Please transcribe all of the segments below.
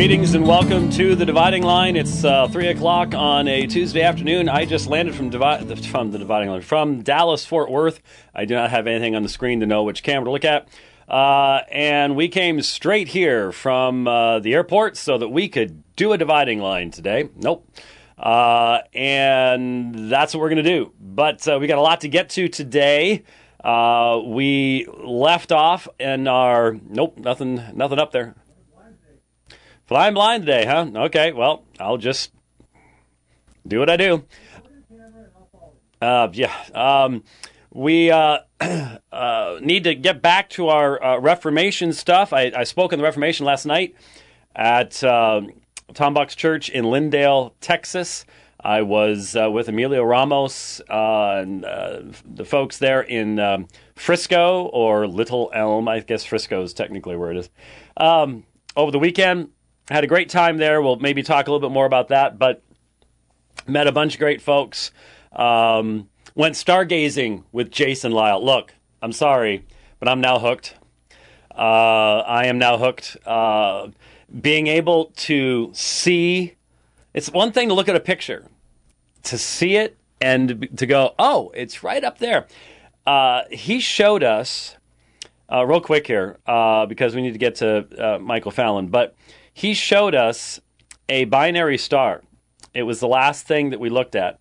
Greetings and welcome to The Dividing Line. It's 3 o'clock on a Tuesday afternoon. I just landed from the Dividing Line, from Dallas-Fort Worth. I do not have anything on the screen to know which camera to look at. And we came straight here from the airport so that we could do a Dividing Line today. Nope. And that's what we're going to do. But we got a lot to get to today. We left off in our... Nope, nothing up there. Flying blind today, huh? Okay, well, I'll just do what I do. We need to get back to our Reformation stuff. I spoke on the Reformation last night at Tom Buck's Church in Lindale, Texas. I was with Emilio Ramos and the folks there in Frisco, or Little Elm. I guess Frisco is technically where it is. Over the weekend, I had a great time there. We'll maybe talk a little bit more about that, but met a bunch of great folks. Went stargazing with Jason Lisle. Look, I'm sorry, but I'm now hooked. I am now hooked. Being able to see, it's one thing to look at a picture, to see it and to go, oh, it's right up there. He showed us, real quick here, because we need to get to Michael Fallon, but he showed us a binary star. It was the last thing that we looked at,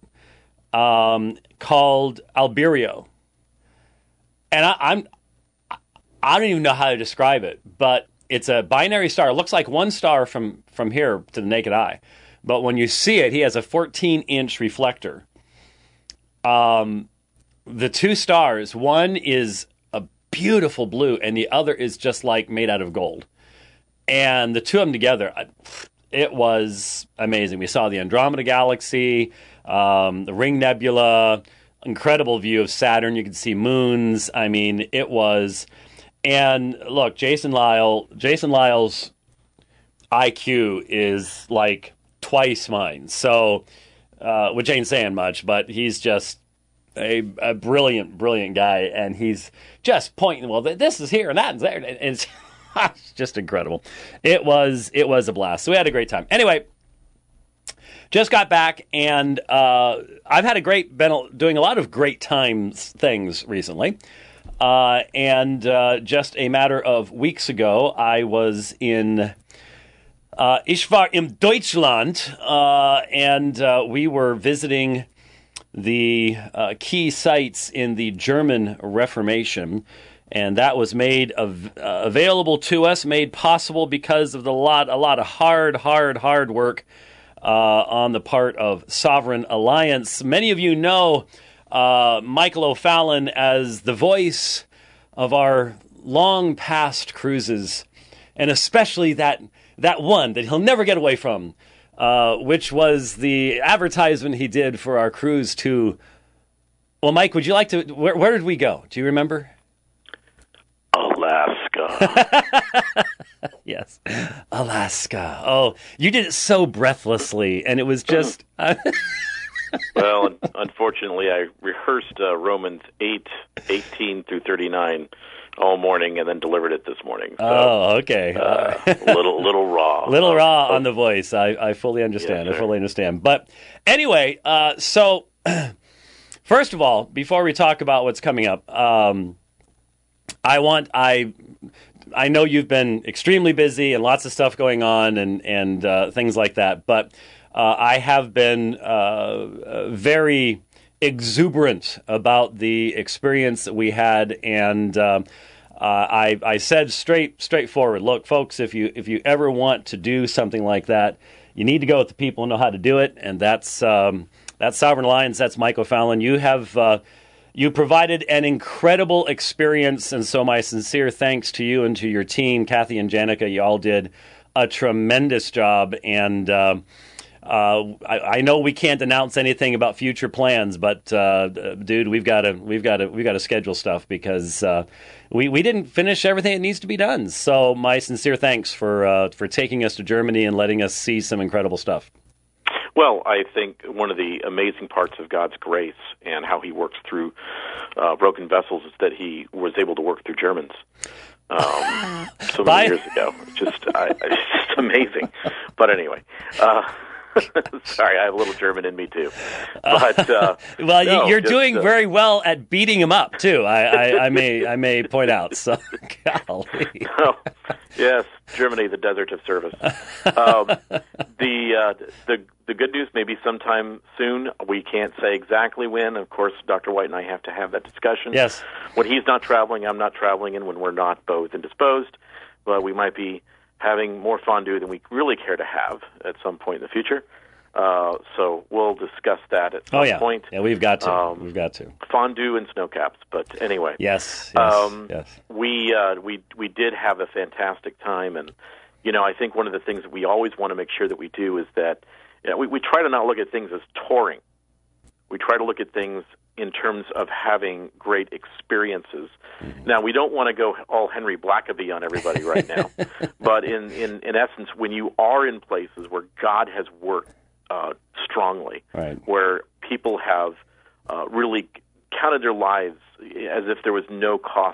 called Albireo. And I don't even know how to describe it, but it's a binary star. It looks like one star from here to the naked eye. But when you see it, he has a 14-inch reflector. The two stars, one is a beautiful blue, and the other is just like made out of gold. And the two of them together, it was amazing. We saw the Andromeda Galaxy, the Ring Nebula, incredible view of Saturn. You could see moons. I mean, it was... And look, Jason Lisle's IQ is like twice mine. So, which ain't saying much, but he's just a brilliant, brilliant guy. And he's just pointing, well, this is here and that is there. And it's just incredible. It was a blast. So we had a great time. Anyway, just got back, and I've had been doing a lot of great things recently. And just a matter of weeks ago, I was in ich war in Deutschland, and we were visiting the key sites in the German Reformation. And that was made available to us, made possible because of a lot of hard work on the part of Sovereign Alliance. Many of you know Michael O'Fallon as the voice of our long past cruises, and especially that one that he'll never get away from, which was the advertisement he did for our cruise to... Well, Mike, would you like to... Where did we go? Do you remember? Alaska. Yes, Alaska. Oh, you did it so breathlessly, and it was just... Well, unfortunately, I rehearsed Romans 8:18 through 39 all morning, and then delivered it this morning. So, okay. Little raw. Little raw on the voice. I fully understand. Yes, I fully understand. But anyway, so first of all, before we talk about what's coming up, I know you've been extremely busy and lots of stuff going on and things like that, but I have been very exuberant about the experience that we had, and I said straightforward, look, folks, if you ever want to do something like that, you need to go with the people who know how to do it, and that's Sovereign Alliance, that's Mike O'Fallon. You have you provided an incredible experience, and so my sincere thanks to you and to your team, Kathy and Janica. You all did a tremendous job, and I know we can't announce anything about future plans, but dude, we've got to schedule stuff because we didn't finish everything that needs to be done. So my sincere thanks for taking us to Germany and letting us see some incredible stuff. Well, I think one of the amazing parts of God's grace and how He works through broken vessels is that He was able to work through Germans. So many years ago. It's just amazing. But anyway, sorry, I have a little German in me too. But you're doing very well at beating him up too. I may point out. So, golly. Oh, yes, Germany, the desert of service. The good news, maybe sometime soon. We can't say exactly when. Of course, Dr. White and I have to have that discussion. Yes. When he's not traveling, I'm not traveling, and when we're not both indisposed, but we might be having more fondue than we really care to have at some point in the future. So we'll discuss that at some point. Yeah, we've got to. We've got to. Fondue and snow caps. But anyway. Yes. We did have a fantastic time, and I think one of the things that we always want to make sure that we do is that we try to not look at things as touring. We try to look at things in terms of having great experiences. Mm-hmm. Now, we don't want to go all Henry Blackaby on everybody right now, but in essence, when you are in places where God has worked strongly, right, where people have really counted their lives as if there was no cost,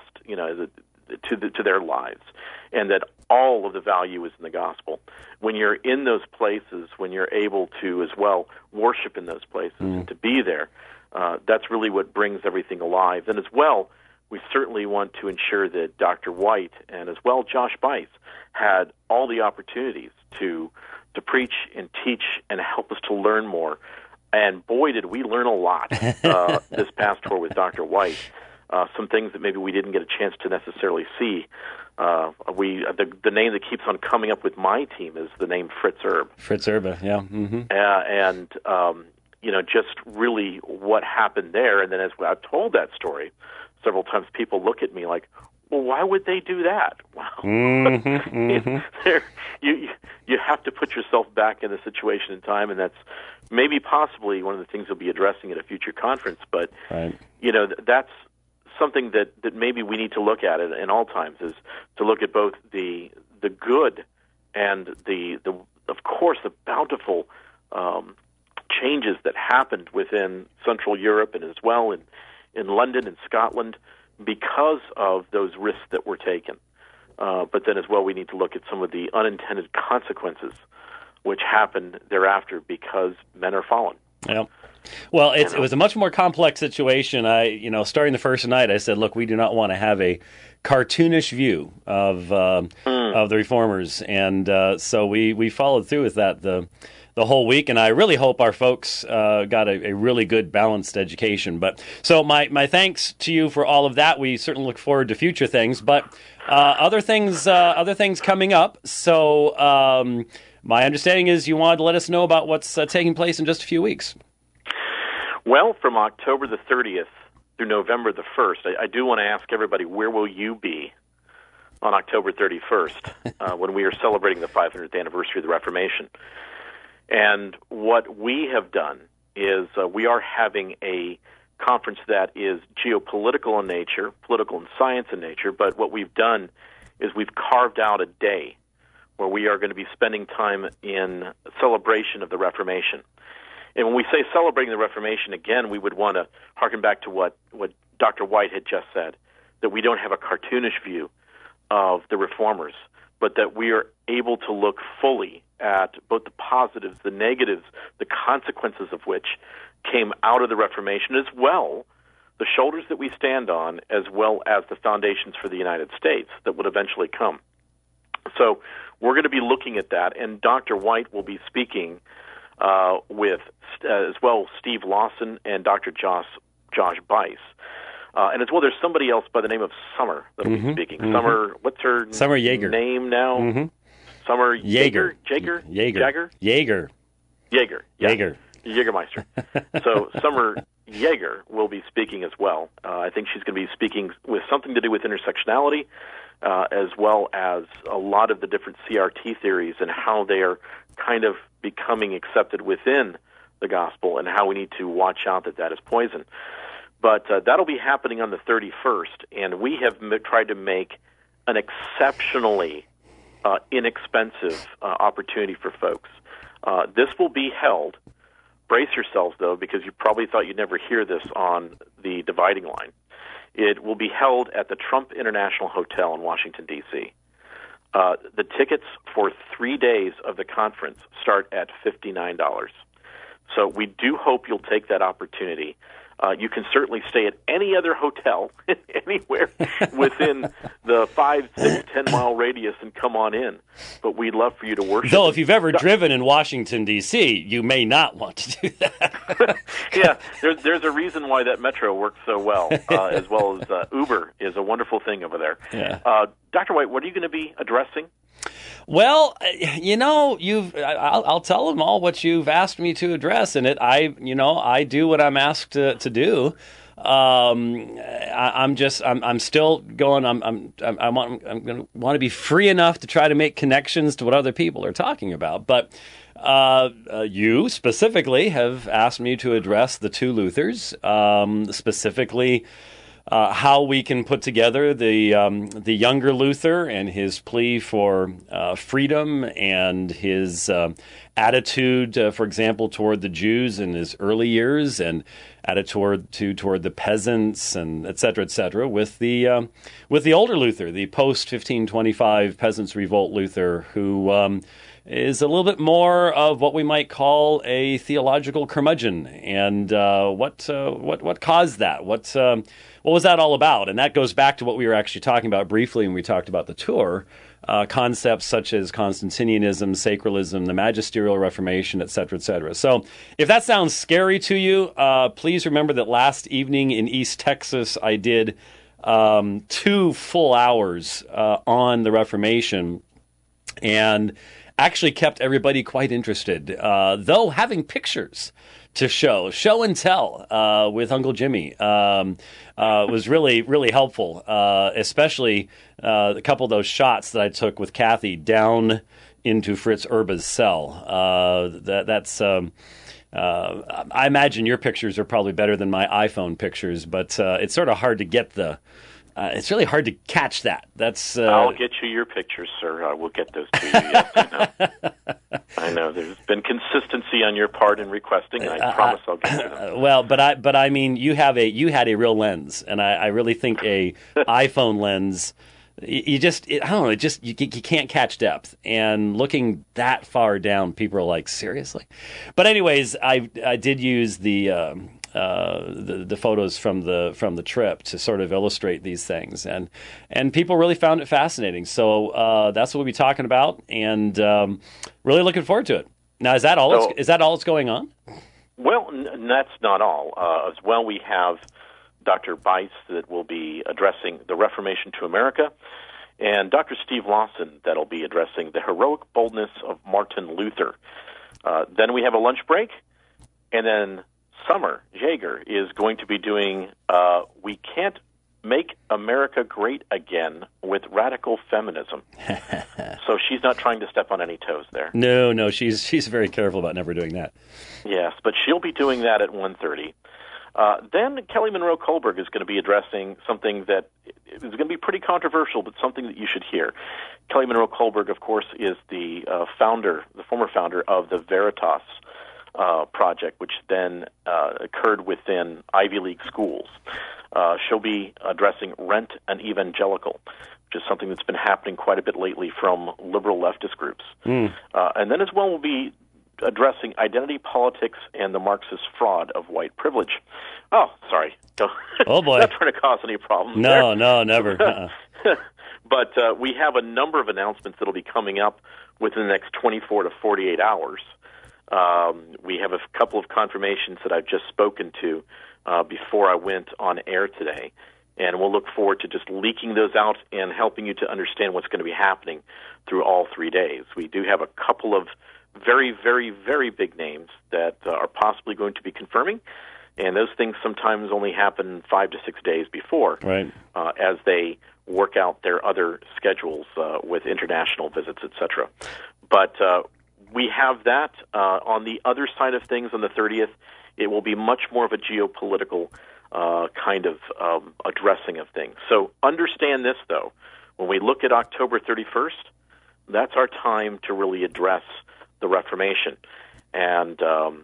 to their lives, and that all of the value is in the gospel. When you're in those places, when you're able to as well worship in those places and to be there, that's really what brings everything alive. And as well, we certainly want to ensure that Dr. White and as well Josh Buice had all the opportunities to preach and teach and help us to learn more. And boy, did we learn a lot this past tour with Dr. White. Some things that maybe we didn't get a chance to necessarily see. The name that keeps on coming up with my team is the name Fritz Erb. Fritz Erb, yeah. Mm-hmm. And just really what happened there. And then as I've told that story several times, people look at me like, well, why would they do that? Wow. Mm-hmm. You have to put yourself back in the situation in time, and that's maybe possibly one of the things we'll be addressing at a future conference. But, right, that's something that maybe we need to look at it in all times, is to look at both the good and the of course the bountiful changes that happened within Central Europe and as well in London and Scotland because of those risks that were taken. But then as well, we need to look at some of the unintended consequences which happened thereafter because men are fallen. Yeah. Well, it was a much more complex situation. Starting the first night, I said, look, we do not want to have a cartoonish view of the reformers, and so we followed through with that the whole week, and I really hope our folks got a really good balanced education. But so my thanks to you for all of that. We certainly look forward to future things, but other things coming up. So my understanding is you wanted to let us know about what's taking place in just a few weeks. Well, from October the 30th through November the 1st, I do want to ask everybody, where will you be on October 31st when we are celebrating the 500th anniversary of the Reformation? And what we have done is we are having a conference that is geopolitical in nature, political and science in nature, but what we've done is we've carved out a day where we are going to be spending time in celebration of the Reformation. And when we say celebrating the Reformation, again, we would want to harken back to what Dr. White had just said, that we don't have a cartoonish view of the Reformers, but that we are able to look fully at both the positives, the negatives, the consequences of which came out of the Reformation, as well the shoulders that we stand on, as well as the foundations for the United States that would eventually come. So we're going to be looking at that, and Dr. White will be speaking with as well Steve Lawson and Dr. Josh Buice. And as well, there's somebody else by the name of Summer that will be speaking. Mm-hmm. Summer, what's her Summer Yeager name now? Mm-hmm. Summer Yeager. Jägermeister. So Summer Yeager will be speaking as well. I think she's going to be speaking with something to do with intersectionality, as well as a lot of the different CRT theories and how they are kind of becoming accepted within the gospel and how we need to watch out that is poison. But that'll be happening on the 31st, and we have tried to make an exceptionally inexpensive opportunity for folks. This will be held, brace yourselves though, because you probably thought you'd never hear this on the Dividing Line. It will be held at the Trump International Hotel in Washington, D.C. The tickets for 3 days of the conference start at $59. So we do hope you'll take that opportunity. You can certainly stay at any other hotel anywhere within the 5, 6, 10-mile radius and come on in. But we'd love for you to worship. Though if you've ever driven in Washington, D.C., you may not want to do that. Yeah, there's a reason why that metro works so well, as well as Uber is a wonderful thing over there. Yeah. Dr. White, what are you going to be addressing? Well, I'll tell them all what you've asked me to address, and I do what I'm asked to do. I'm still going. I'm going to want to be free enough to try to make connections to what other people are talking about. But you specifically have asked me to address the two Luthers, specifically. How we can put together the younger Luther and his plea for freedom and his attitude, for example, toward the Jews in his early years, and attitude toward the peasants, and et cetera, with the older Luther, the post 1525 Peasants' Revolt Luther, who is a little bit more of what we might call a theological curmudgeon. And what caused that? What was that all about? And that goes back to what we were actually talking about briefly when we talked about the tour, concepts such as Constantinianism, sacralism, the magisterial reformation, et cetera, et cetera. So if that sounds scary to you, please remember that last evening in East Texas, I did 2 full hours on the Reformation, and actually kept everybody quite interested, though having pictures to show and tell with Uncle Jimmy was really, really helpful, especially a couple of those shots that I took with Kathy down into Fritz Erba's cell. I imagine your pictures are probably better than my iPhone pictures, but it's sort of hard to get it's really hard to catch that. I'll get you your pictures, sir. We'll get those to you. Yes, I know. I know. There's been consistency on your part in requesting, and I promise I'll get you them. Well, but I mean, you had a real lens, and I really think a iPhone lens. You can't catch depth, and looking that far down, people are like, seriously. But anyways, I did use the photos from the trip to sort of illustrate these things, and people really found it fascinating. So that's what we'll be talking about, and really looking forward to it. Now, is that all that's going on? Well, that's not all. As well, we have Dr. Bice that will be addressing the Reformation to America, and Dr. Steve Lawson that'll be addressing the heroic boldness of Martin Luther. Then we have a lunch break, and then Summer Jaeger is going to be doing We Can't Make America Great Again with Radical Feminism. So she's not trying to step on any toes there. No, she's very careful about never doing that. Yes, but she'll be doing that at 1:30. Then Kelly Monroe Kohlberg is going to be addressing something that is going to be pretty controversial, but something that you should hear. Kelly Monroe Kohlberg, of course, is the former founder of the Veritas project, which then occurred within Ivy League schools. She'll be addressing Rent an Evangelical, which is something that's been happening quite a bit lately from liberal leftist groups. And then as well we'll be addressing identity politics and the Marxist fraud of white privilege. Oh, sorry. Oh, boy. Not trying to cause any problems No, never. But we have a number of announcements that will be coming up within the next 24 to 48 hours. We have a couple of confirmations that I've just spoken to before I went on air today, and we'll look forward to just leaking those out and helping you to understand what's going to be happening through all 3 days. We do have a couple of very, very, very big names that are possibly going to be confirming, and those things sometimes only happen 5 to 6 days before, right, as they work out their other schedules with international visits, etc. But we have that. On the other side of things, on the 30th, it will be much more of a geopolitical kind of addressing of things. So understand this, though. When we look at October 31st, that's our time to really address the Reformation. And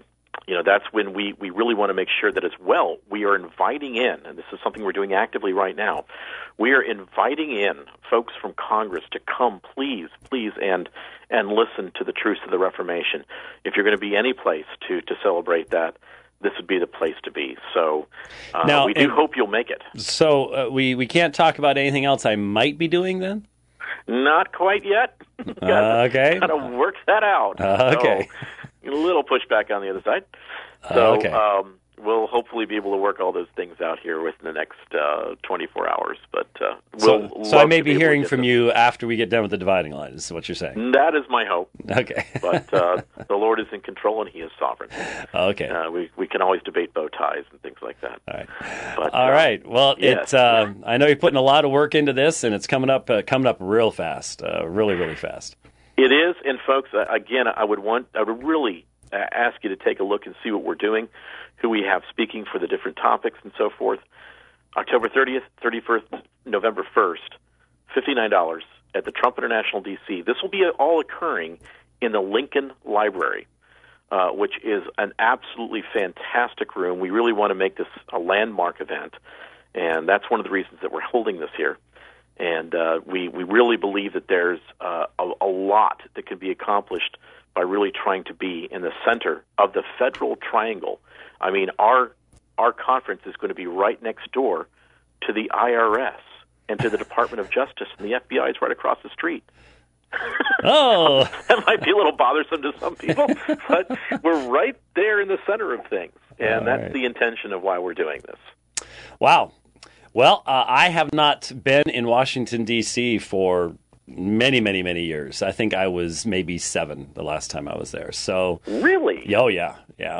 that's when we really want to make sure that as well we are inviting in, and this is something we're doing actively right now, we are inviting in folks from Congress to come, please, and listen to the truths of the Reformation. If you're going to be any place to celebrate that, this would be the place to be. So now, we do hope you'll make it. So we can't talk about anything else I might be doing then? Not quite yet. Okay. Got to work that out. Okay. So, a little pushback on the other side. So okay. We'll hopefully be able to work all those things out here within the next 24 hours. But so I may be hearing from you after we get done with the dividing line, is what you're saying. That is my hope. Okay. But the Lord is in control, and He is sovereign. Okay. We can always debate bow ties and things like that. All right. But, all right. Well, yes. I know you're putting a lot of work into this, and it's coming up real fast, really, really fast. It is, and folks, again, I would really ask you to take a look and see what we're doing, who we have speaking for the different topics and so forth. October 30th, 31st, November 1st, $59 at the Trump International D.C. This will be all occurring in the Lincoln Library, which is an absolutely fantastic room. We really want to make this a landmark event, and that's one of the reasons that we're holding this here. And we really believe that there's a lot that can be accomplished by really trying to be in the center of the Federal Triangle. I mean, our conference is going to be right next door to the IRS and to the Department of Justice, and the FBI is right across the street. Oh! That might be a little bothersome to some people, but we're right there in the center of things, and that's the intention of why we're doing this. Wow. Well, I have not been in Washington, D.C. for many, many, many years. I think I was maybe 7 the last time I was there. So really? Oh, yeah.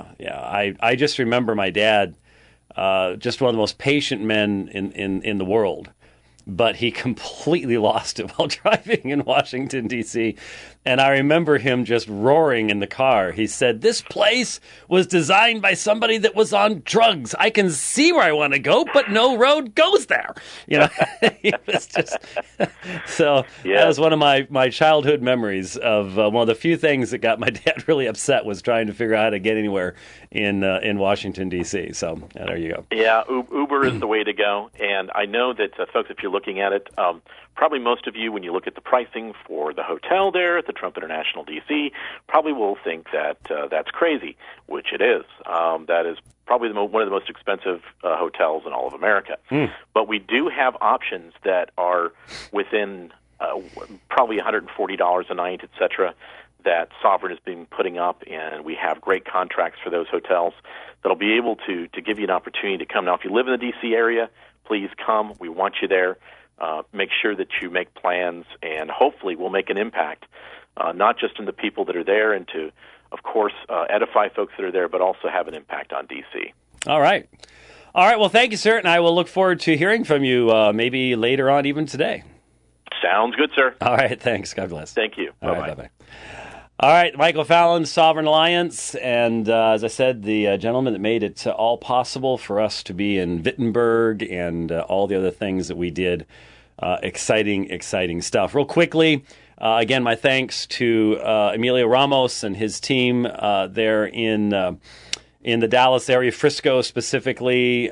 I just remember my dad, just one of the most patient men in the world. But he completely lost it while driving in Washington, D.C. And I remember him just roaring in the car. He said, "This place was designed by somebody that was on drugs. I can see where I want to go, but no road goes there." It was just so. Yeah. That was one of my childhood memories of one of the few things that got my dad really upset was trying to figure out how to get anywhere in Washington, D.C. So there you go. Yeah, Uber is the way to go. And I know that, folks, if you're looking at it, probably most of you, when you look at the pricing for the hotel there at the Trump International D.C., probably will think that that's crazy, which it is. That is probably one of the most expensive hotels in all of America. But we do have options that are within probably $140 a night, et cetera, that Sovereign has been putting up, and we have great contracts for those hotels that'll be able to give you an opportunity to come. Now, if you live in the D.C. area, please come. We want you there. Make sure that you make plans, and hopefully we'll make an impact, not just in the people that are there and to, of course, edify folks that are there, but also have an impact on D.C. All right. Well, thank you, sir, and I will look forward to hearing from you maybe later on, even today. Sounds good, sir. All right, thanks. God bless. Thank you. Bye-bye. All right, bye-bye. All right, Michael Fallon, Sovereign Alliance, and as I said, the gentleman that made it all possible for us to be in Wittenberg and all the other things that we did. Exciting stuff. Real quickly, again, my thanks to Emilio Ramos and his team there in the Dallas area, Frisco specifically.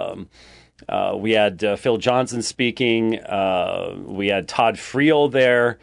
We had Phil Johnson speaking. We had Todd Friel there.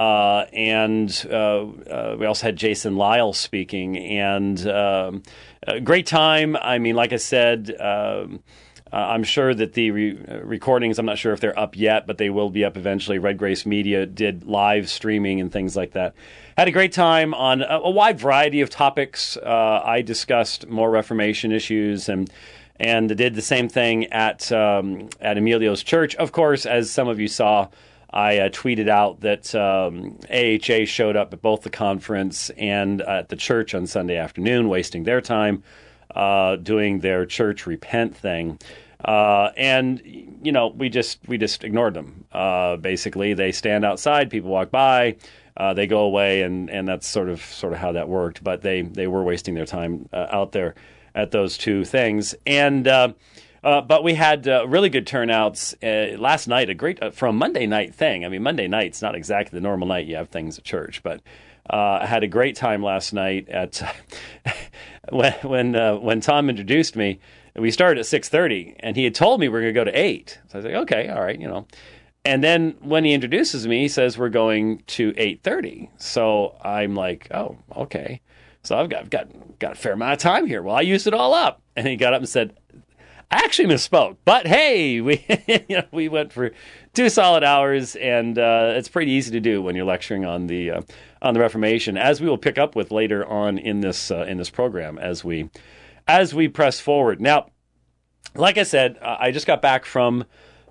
And we also had Jason Lyle speaking, and a great time. I mean, like I said, I'm sure that the recordings, I'm not sure if they're up yet, but they will be up eventually. Red Grace Media did live streaming and things like that. Had a great time on a wide variety of topics. I discussed more Reformation issues and did the same thing at Emilio's church. Of course, as some of you saw, I tweeted out that AHA showed up at both the conference and at the church on Sunday afternoon, wasting their time doing their church repent thing. And, we just ignored them. Basically, they stand outside, people walk by, they go away, and that's sort of how that worked. But they were wasting their time out there at those two things. And but we had really good turnouts last night, a great for a Monday night thing. I mean, Monday night's not exactly the normal night you have things at church, but I had a great time last night at when Tom introduced me, we started at 6:30, and he had told me we were going to go to 8. So I was like, okay, all right, And then when he introduces me, he says we're going to 8:30. So I'm like, oh, okay. So I've got a fair amount of time here. Well, I used it all up. And he got up and said, I actually misspoke. But hey, we went for 2 solid hours, and it's pretty easy to do when you're lecturing on the Reformation, as we will pick up with later on in this program as we press forward. Now, like I said, I just got back from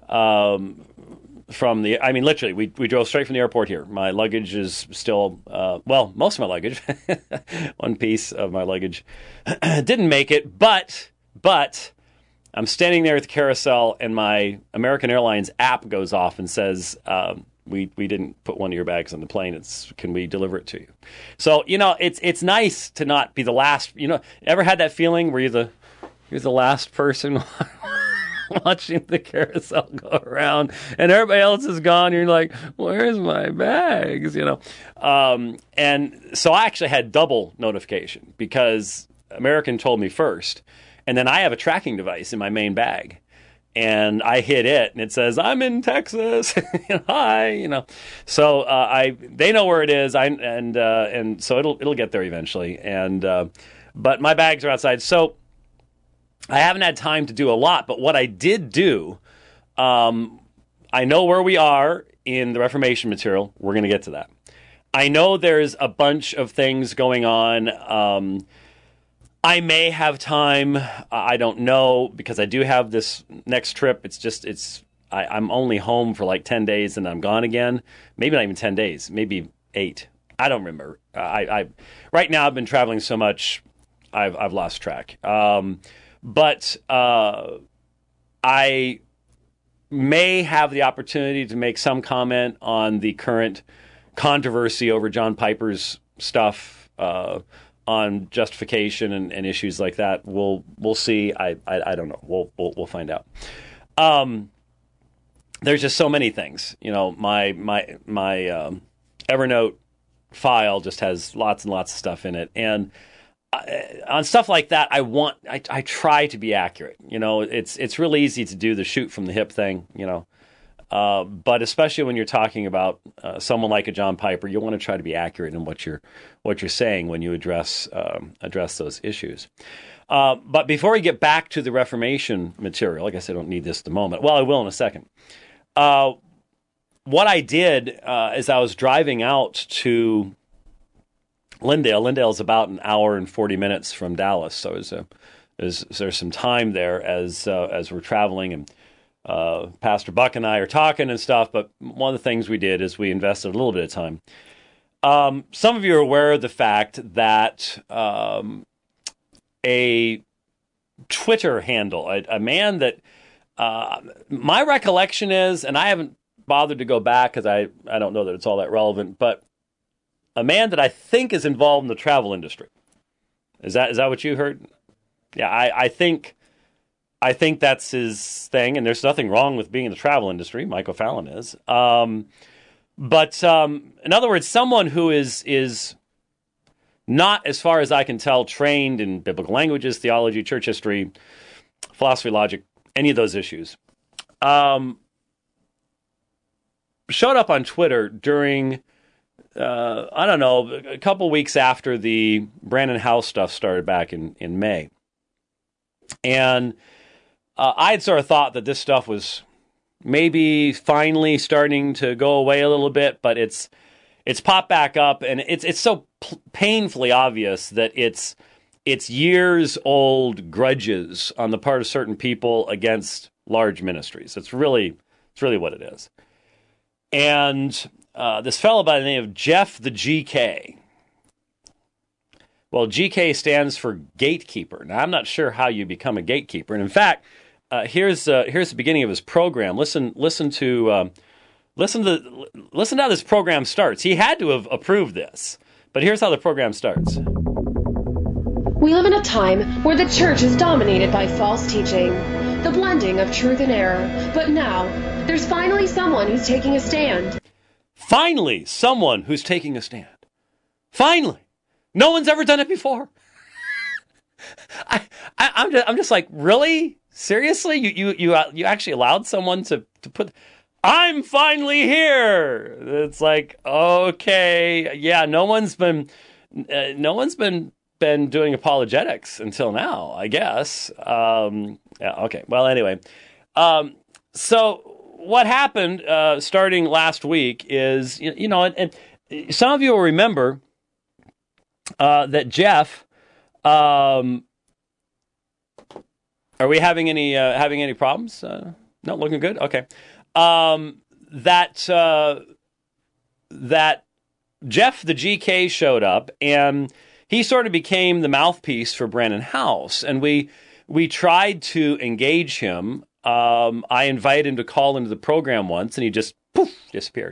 literally, we drove straight from the airport here. My luggage is still, most of my luggage, one piece of my luggage didn't make it, but I'm standing there at the carousel, and my American Airlines app goes off and says, we didn't put one of your bags on the plane. Can we deliver it to you? So, it's nice to not be the last, ever had that feeling where you're the last person watching the carousel go around and everybody else is gone. You're like, where's my bags? And so I actually had double notification because American told me first, and then I have a tracking device in my main bag, and I hit it, and it says I'm in Texas. Hi, So they know where it is. And so it'll get there eventually. And but my bags are outside, so I haven't had time to do a lot, but what I did do, I know where we are in the Reformation material. We're going to get to that. I know there's a bunch of things going on. I may have time. I don't know, because I do have this next trip. I'm only home for like 10 days and I'm gone again. Maybe not even 10 days, maybe 8. I don't remember. Right now I've been traveling so much, I've lost track. But I may have the opportunity to make some comment on the current controversy over John Piper's stuff on justification and issues like that. We'll see. I don't know. We'll find out. There's just so many things. My Evernote file just has lots and lots of stuff in it, and on stuff like that, I try to be accurate. It's really easy to do the shoot from the hip thing, but especially when you're talking about someone like a John Piper, you want to try to be accurate in what you're saying when you address those issues. But before we get back to the Reformation material, I guess I don't need this at the moment. Well, I will in a second. What I did is I was driving out to Lindale. Lindale is about an hour and 40 minutes from Dallas, so there's some time there as we're traveling, and Pastor Buck and I are talking and stuff. But one of the things we did is we invested a little bit of time. Some of you are aware of the fact that a Twitter handle, a man that my recollection is, and I haven't bothered to go back because I don't know that it's all that relevant, but a man that I think is involved in the travel industry. Is that what you heard? Yeah, I think that's his thing, and there's nothing wrong with being in the travel industry. Michael Fallon is. But in other words, someone who is not, as far as I can tell, trained in biblical languages, theology, church history, philosophy, logic, any of those issues, showed up on Twitter during, I don't know, a couple weeks after the Brandon House stuff started back in May. And I had sort of thought that this stuff was maybe finally starting to go away a little bit, but it's popped back up, and it's so painfully obvious that it's years old grudges on the part of certain people against large ministries. It's really what it is. And this fellow by the name of Jeff the GK. Well, GK stands for gatekeeper. Now, I'm not sure how you become a gatekeeper. And in fact, here's the beginning of his program. Listen to how this program starts. He had to have approved this, but here's how the program starts. We live in a time where the church is dominated by false teaching, the blending of truth and error. But now, there's finally someone who's taking a stand. Finally, someone who's taking a stand. Finally. No one's ever done it before. I'm just like, really? Seriously? You actually allowed someone to put, I'm finally here. It's like, okay, yeah, no one's been doing apologetics until now, I guess. Yeah, okay. Well, anyway, so what happened starting last week is, and some of you will remember that Jeff. Are we having any problems? No, looking good. Okay. That Jeff the GK showed up, and he sort of became the mouthpiece for Brandon House, and we tried to engage him. I invited him to call into the program once, and he just disappeared.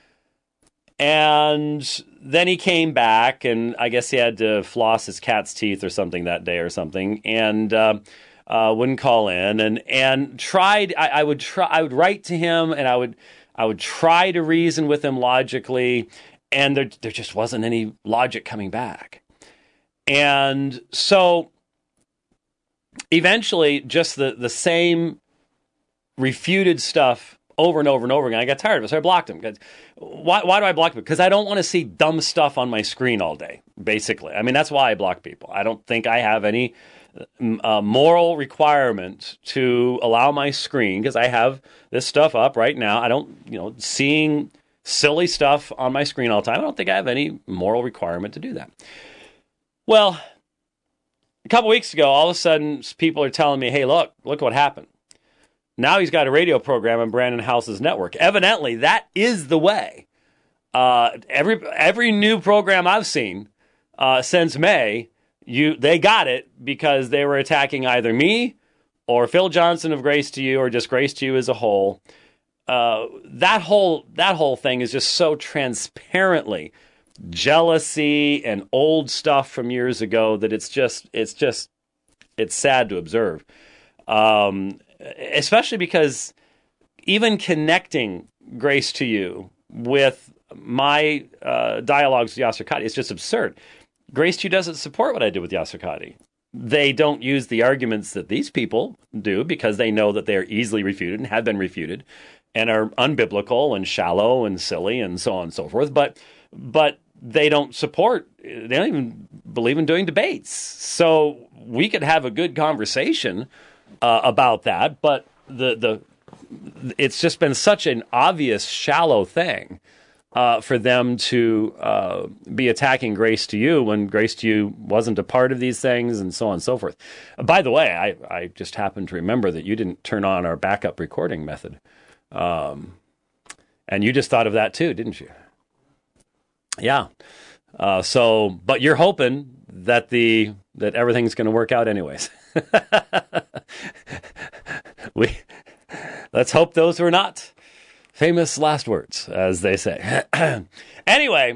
And then he came back, and I guess he had to floss his cat's teeth or something that day or something, and wouldn't call in, and tried. I would write to him, and I would try to reason with him logically, and there just wasn't any logic coming back. And so eventually, just the same refuted stuff over and over and over again. I got tired of it, so I blocked him. Why do I block him? Because I don't want to see dumb stuff on my screen all day, basically. I mean, that's why I block people. I don't think I have any moral requirement to allow my screen, because I have this stuff up right now. I don't, seeing silly stuff on my screen all the time, I don't think I have any moral requirement to do that. Well, a couple weeks ago, all of a sudden, people are telling me, hey, look what happened. Now he's got a radio program on Brandon House's network. Evidently, that is the way. Every new program I've seen since May, they got it because they were attacking either me or Phil Johnson of Grace to You, or just Grace to You as a whole. That whole thing is just so transparently jealousy and old stuff from years ago that it's sad to observe. Especially because even connecting Grace to You with my dialogues with Yasser Qadhi is just absurd. Grace to You doesn't support what I did with Yasser Qadhi. They don't use the arguments that these people do because they know that they're easily refuted and have been refuted and are unbiblical and shallow and silly and so on and so forth. But they don't even believe in doing debates. So we could have a good conversation about that, but it's just been such an obvious shallow thing for them to be attacking Grace to You when Grace to You wasn't a part of these things, and so on and so forth. By the way, I just happened to remember that you didn't turn on our backup recording method, and you just thought of that too, didn't you? Yeah. But you're hoping that everything's going to work out anyways. Let's hope those were not famous last words, as they say. Anyway,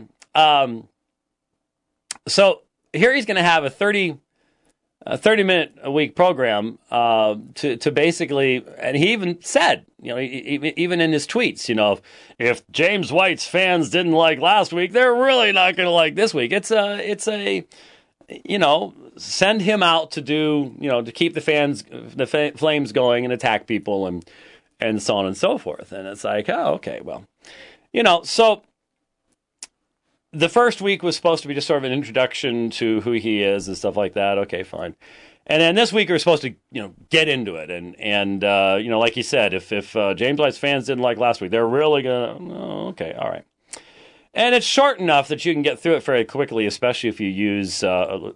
so here he's going to have a 30-minute a week program to basically, and he even said, even in his tweets, if James White's fans didn't like last week, they're really not going to like this week. It's a send him out to do, to keep the flames going and attack people and so on and so forth. And it's like, oh, okay, well, so the first week was supposed to be just sort of an introduction to who he is and stuff like that. Okay, fine. And then this week we're supposed to, get into it. And like he said, if James White's fans didn't like last week, they're really going to, okay, all right. And it's short enough that you can get through it very quickly, especially if you use, a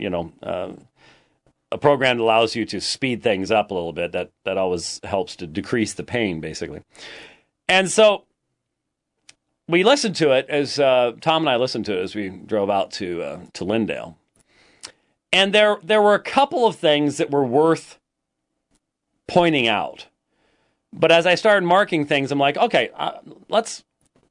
program that allows you to speed things up a little bit. That always helps to decrease the pain, basically. And so we listened to it as Tom and I listened to it as we drove out to Lindale. And there were a couple of things that were worth pointing out. But as I started marking things, I'm like, okay, let's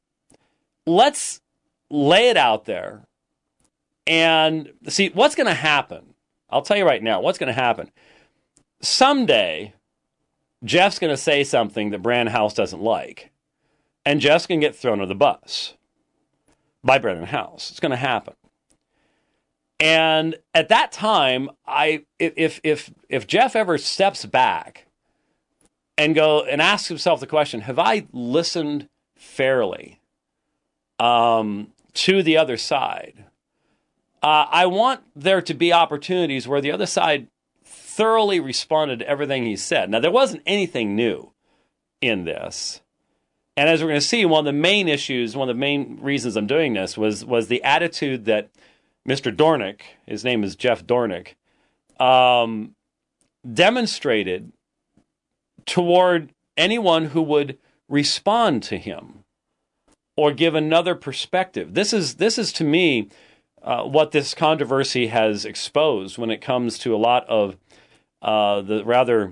lay it out there and see what's going to happen. I'll tell you right now, what's going to happen. Someday, Jeff's going to say something that Brandon House doesn't like, and Jeff's going to get thrown under the bus by Brandon House. It's going to happen. And at that time, if Jeff ever steps back and asks himself the question, have I listened fairly to the other side? I want there to be opportunities where the other side thoroughly responded to everything he said. Now, there wasn't anything new in this. And as we're going to see, one of the main reasons I'm doing this was the attitude that Mr. Dornick, his name is Jeff Dornick, demonstrated toward anyone who would respond to him or give another perspective. This is to me what this controversy has exposed when it comes to a lot of the rather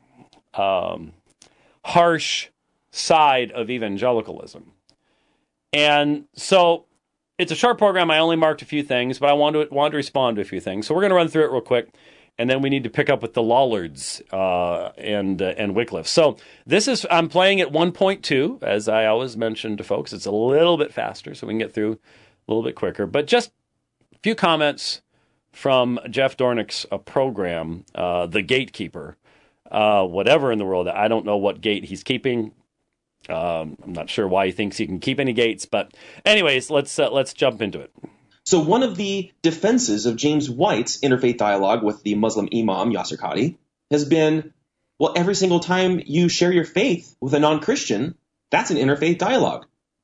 harsh side of evangelicalism. And so it's a short program. I only marked a few things, but I want to respond to a few things. So we're going to run through it real quick, and then we need to pick up with the Lollards and Wycliffe. So I'm playing at 1.2, as I always mention to folks. It's a little bit faster, so we can get through a little bit quicker. But just a few comments from Jeff Dornick's program, The Gatekeeper. Whatever in the world, I don't know what gate he's keeping. I'm not sure why he thinks he can keep any gates, but anyways, let's jump into it. So one of the defenses of James White's interfaith dialogue with the Muslim imam Yasir Qadhi has been, well, every single time you share your faith with a non-Christian, that's an interfaith dialogue.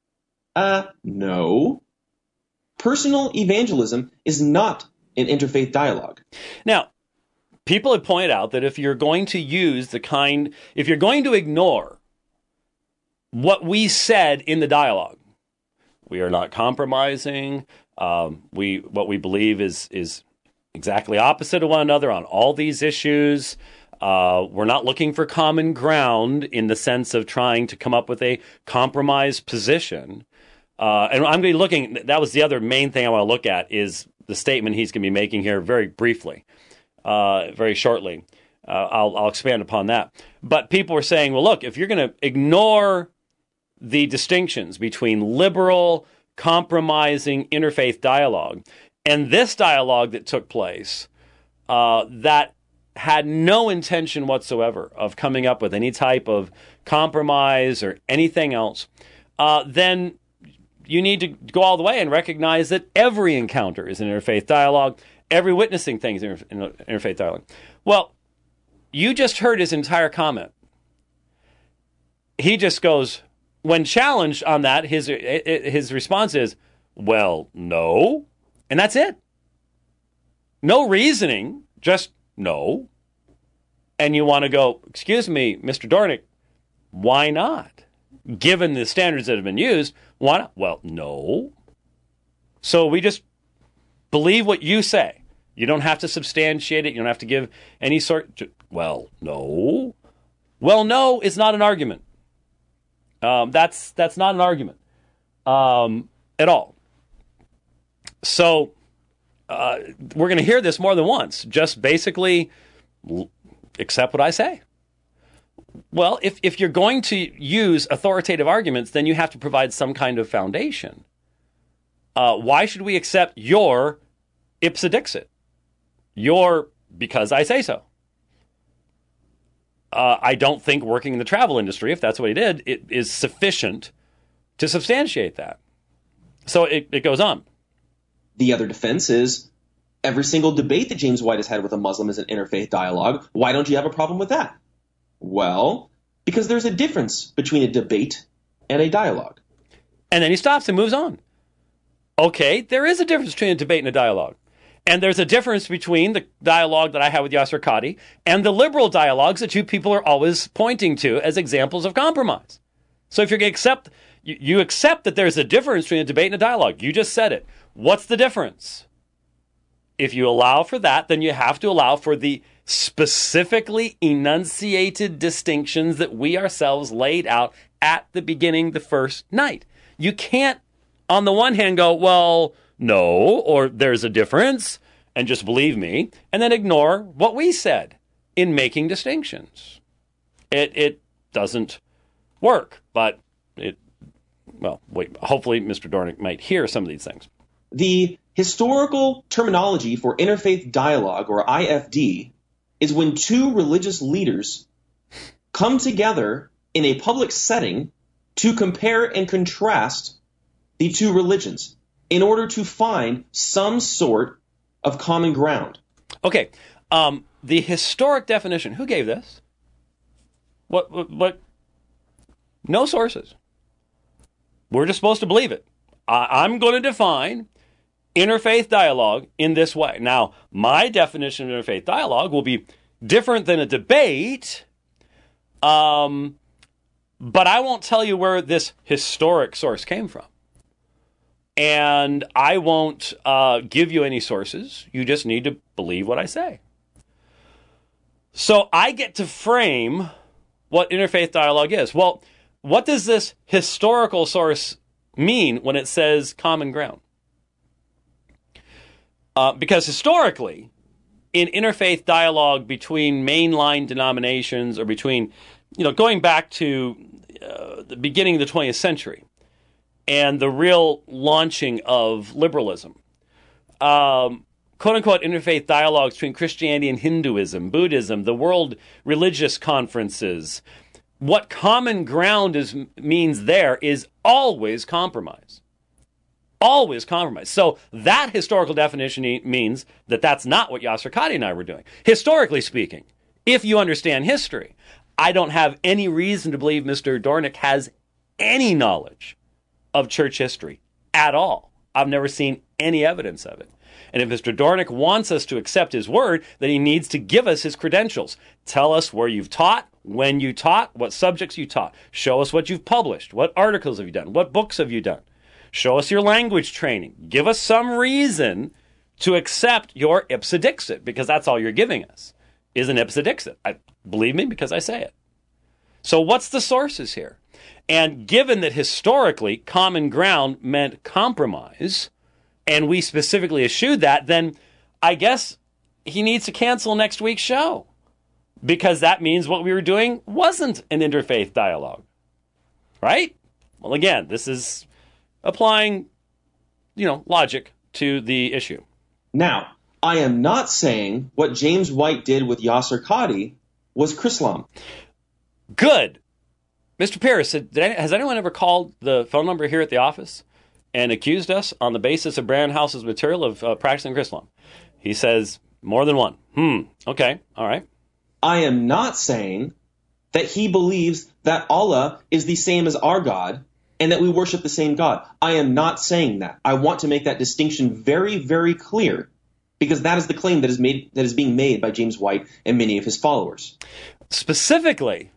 No. Personal evangelism is not an interfaith dialogue. Now, people have pointed out that if you're going to if you're going to ignore what we said in the dialogue, we are not compromising. What we believe is exactly opposite of one another on all these issues. We're not looking for common ground in the sense of trying to come up with a compromised position. And I'm going to be looking, that was the other main thing I want to look at, is the statement he's going to be making here very briefly, very shortly. I'll expand upon that. But people are saying, well, look, if you're going to ignore the distinctions between liberal, compromising, interfaith dialogue and this dialogue that took place, that had no intention whatsoever of coming up with any type of compromise or anything else, then you need to go all the way and recognize that every encounter is an interfaith dialogue. Every witnessing thing is an interfaith dialogue. Well, you just heard his entire comment. He just goes, when challenged on that, his response is, well, no. And that's it. No reasoning, just no. And you want to go, excuse me, Mr. Dornick, why not? Given the standards that have been used, why not? Well, no. So we just believe what you say. You don't have to substantiate it. You don't have to give any sort. Well, no. Well, no is not an argument. That's not an argument at all. So we're going to hear this more than once. Just basically accept what I say. Well, if you're going to use authoritative arguments, then you have to provide some kind of foundation. Why should we accept your ipsa dixit? Your because I say so. I don't think working in the travel industry, if that's what he did, it is sufficient to substantiate that. So it goes on. The other defense is every single debate that James White has had with a Muslim is an interfaith dialogue. Why don't you have a problem with that? Well, because there's a difference between a debate and a dialogue. And then he stops and moves on. Okay, there is a difference between a debate and a dialogue. And there's a difference between the dialogue that I had with Yasir Qadhi and the liberal dialogues that you people are always pointing to as examples of compromise. So if you're going to accept, you accept that there's a difference between a debate and a dialogue. You just said it. What's the difference? If you allow for that, then you have to allow for the specifically enunciated distinctions that we ourselves laid out at the beginning the first night. You can't, on the one hand, go, well, no, or there's a difference, and just believe me, and then ignore what we said in making distinctions. It doesn't work, but hopefully Mr. Dornick might hear some of these things. The historical terminology for interfaith dialogue, or IFD, is when two religious leaders come together in a public setting to compare and contrast the two religions in order to find some sort of common ground. Okay, the historic definition, who gave this? What? No sources. We're just supposed to believe it. I'm going to define interfaith dialogue in this way. Now, my definition of interfaith dialogue will be different than a debate, but I won't tell you where this historic source came from. And I won't give you any sources. You just need to believe what I say. So I get to frame what interfaith dialogue is. Well, what does this historical source mean when it says common ground? Because historically, in interfaith dialogue between mainline denominations or between, going back to the beginning of the 20th century and the real launching of liberalism, quote-unquote interfaith dialogues between Christianity and Hinduism, Buddhism, the world religious conferences, what common ground means there is always compromise. Always compromise. So that historical definition means that that's not what Yasser Qadhi and I were doing. Historically speaking, if you understand history, I don't have any reason to believe Mr. Dornick has any knowledge of church history at all. I've never seen any evidence of it. And if Mr. Dornick wants us to accept his word, then he needs to give us his credentials. Tell us where you've taught, when you taught, what subjects you taught. Show us what you've published. What articles have you done? What books have you done? Show us your language training. Give us some reason to accept your ipsa dixit, because that's all you're giving us, is an ipsa dixit. Believe me, because I say it. So what's the sources here? And given that historically common ground meant compromise, and we specifically eschewed that, then I guess he needs to cancel next week's show, because that means what we were doing wasn't an interfaith dialogue, right? Well, again, this is applying, logic to the issue. Now, I am not saying what James White did with Yasser Qadhi was Chrislam. Good. Mr. Pierce, has anyone ever called the phone number here at the office and accused us on the basis of Brandon House's material of practicing Chrislam? He says, more than one. Okay, all right. I am not saying that he believes that Allah is the same as our God and that we worship the same God. I am not saying that. I want to make that distinction very, very clear, because that is the claim that is being made by James White and many of his followers. Specifically,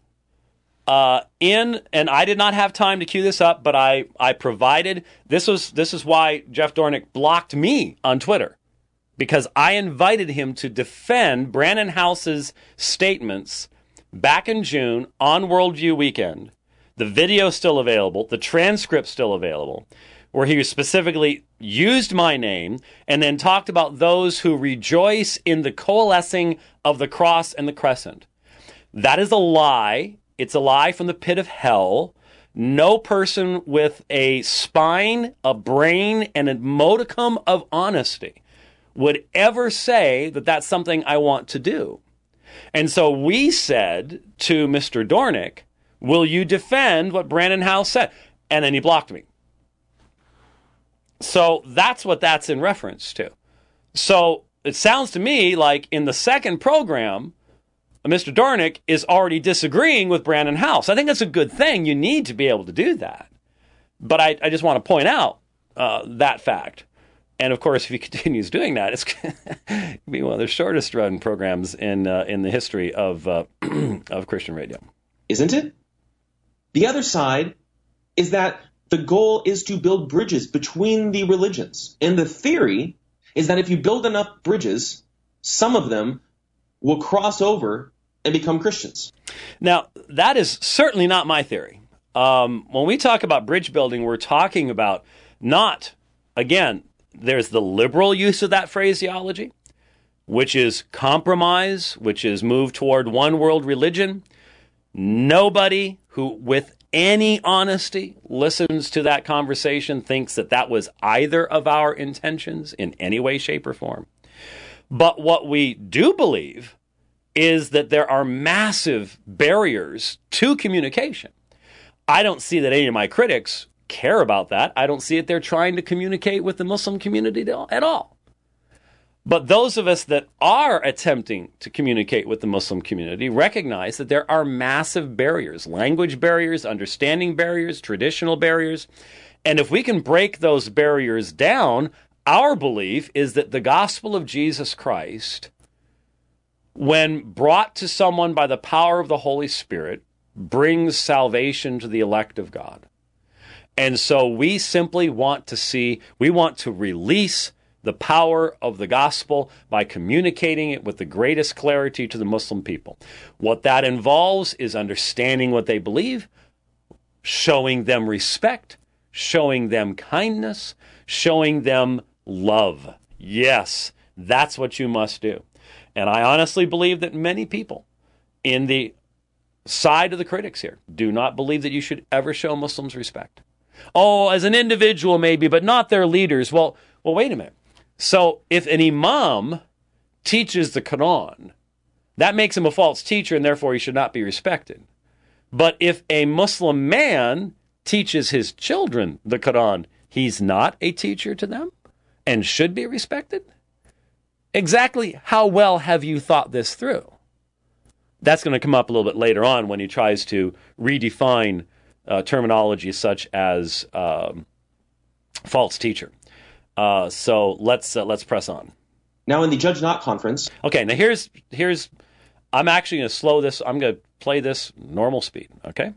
and I did not have time to cue this up, but I provided, this is why Jeff Dornick blocked me on Twitter, because I invited him to defend Brandon House's statements back in June on Worldview Weekend. The video's still available, the transcript's still available, where he specifically used my name and then talked about those who rejoice in the coalescing of the cross and the crescent. That is a lie. It's a lie from the pit of hell. No person with a spine, a brain, and a modicum of honesty would ever say that that's something I want to do. And so we said to Mr. Dornick, will you defend what Brandon House said? And then he blocked me. So that's what that's in reference to. So it sounds to me like in the second program, Mr. Dornick is already disagreeing with Brandon House. I think that's a good thing. You need to be able to do that. But I just want to point out that fact. And of course, if he continues doing that, it's going to be one of the shortest run programs in the history of Christian radio. Isn't it? The other side is that the goal is to build bridges between the religions. And the theory is that if you build enough bridges, some of them will cross over and become Christians. Now, that is certainly not my theory. When we talk about bridge building, we're talking about not, again, there's the liberal use of that phraseology, which is compromise, which is move toward one world religion. Nobody who with any honesty listens to that conversation thinks that that was either of our intentions in any way, shape, or form. But what we do believe is that there are massive barriers to communication. I don't see that any of my critics care about that. I don't see it they're trying to communicate with the Muslim community at all. But those of us that are attempting to communicate with the Muslim community recognize that there are massive barriers, language barriers, understanding barriers, traditional barriers. And if we can break those barriers down, our belief is that the gospel of Jesus Christ, when brought to someone by the power of the Holy Spirit, brings salvation to the elect of God. And so we simply want to release the power of the gospel by communicating it with the greatest clarity to the Muslim people. What that involves is understanding what they believe, showing them respect, showing them kindness, showing them love. Yes, that's what you must do. And I honestly believe that many people in the side of the critics here do not believe that you should ever show Muslims respect. Oh, as an individual maybe, but not their leaders. Well, wait a minute. So if an imam teaches the Quran, that makes him a false teacher and therefore he should not be respected. But if a Muslim man teaches his children the Quran, he's not a teacher to them and should be respected? Exactly how well have you thought this through? That's going to come up a little bit later on when he tries to redefine terminology such as false teacher. So let's press on. Now in the Judge Not conference. Okay, now here's I'm actually going to slow this. I'm going to play this normal speed, okay?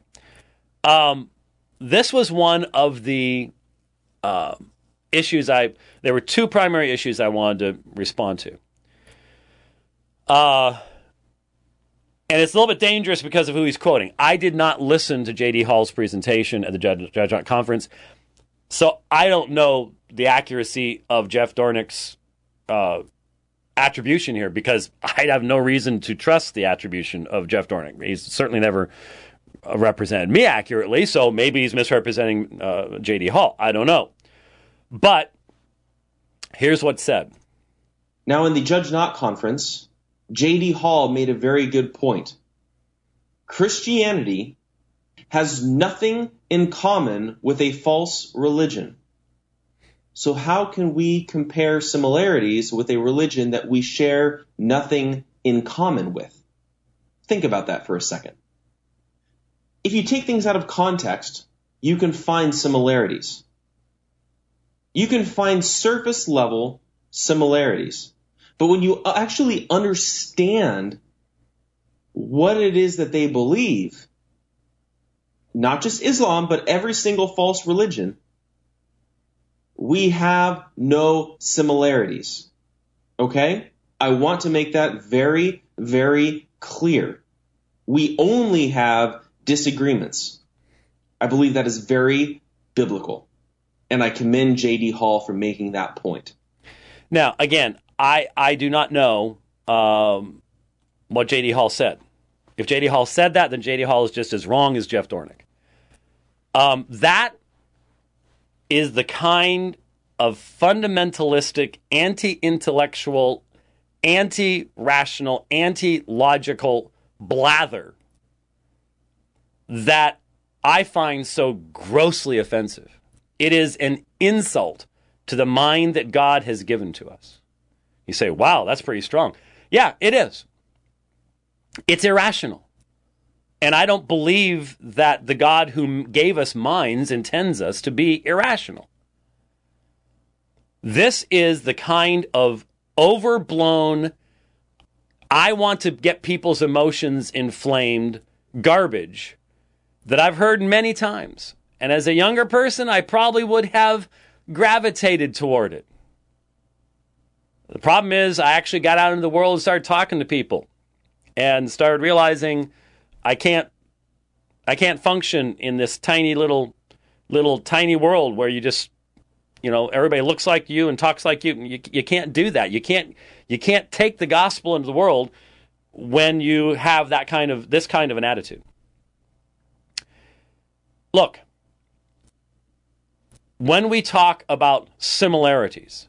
This was one of the issues there were two primary issues I wanted to respond to. And it's a little bit dangerous because of who he's quoting. I did not listen to J.D. Hall's presentation at the Judge Not conference, so I don't know the accuracy of Jeff Dornick's attribution here because I have no reason to trust the attribution of Jeff Dornick. He's certainly never represented me accurately, so maybe he's misrepresenting J.D. Hall. I don't know. But here's what's said. Now in the Judge Not conference, J.D. Hall made a very good point. Christianity has nothing in common with a false religion. So how can we compare similarities with a religion that we share nothing in common with? Think about that for a second. If you take things out of context, you can find similarities. You can find surface level similarities. But when you actually understand what it is that they believe, not just Islam, but every single false religion, we have no similarities. Okay? I want to make that very, very clear. We only have disagreements. I believe that is very biblical. And I commend J.D. Hall for making that point. Now, again, I do not know what J.D. Hall said. If J.D. Hall said that, then J.D. Hall is just as wrong as Jeff Dornick. That is the kind of fundamentalistic, anti-intellectual, anti-rational, anti-logical blather that I find so grossly offensive. It is an insult to the mind that God has given to us. You say, wow, that's pretty strong. Yeah, it is. It's irrational. And I don't believe that the God who gave us minds intends us to be irrational. This is the kind of overblown, I want to get people's emotions inflamed garbage that I've heard many times. And as a younger person, I probably would have gravitated toward it. The problem is I actually got out into the world and started talking to people and started realizing I can't function in this tiny little tiny world where you just, everybody looks like you and talks like you. You can't do that. You can't take the gospel into the world when you have this kind of an attitude. Look, when we talk about similarities,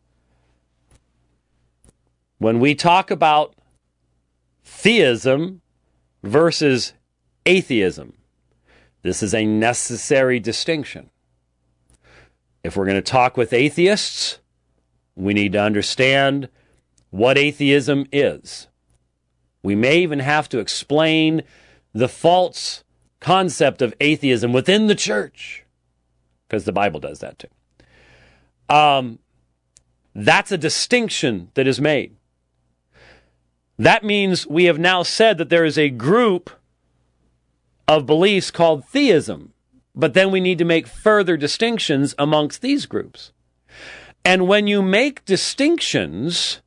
when we talk about theism versus atheism, this is a necessary distinction. If we're going to talk with atheists, we need to understand what atheism is. We may even have to explain the false concept of atheism within the church, because the Bible does that too. That's a distinction that is made. That means we have now said that there is a group of beliefs called theism, but then we need to make further distinctions amongst these groups. And when you make distinctions,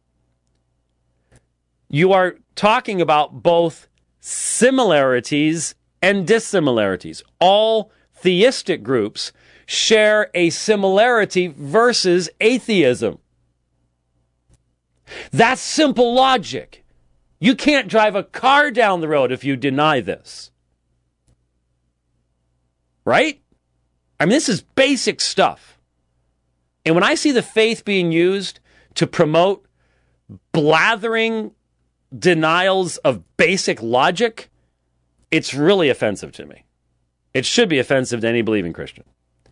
you are talking about both similarities and dissimilarities. All theistic groups share a similarity versus atheism. That's simple logic. You can't drive a car down the road if you deny this. Right? I mean, this is basic stuff. And when I see the faith being used to promote blathering denials of basic logic, it's really offensive to me. It should be offensive to any believing Christian.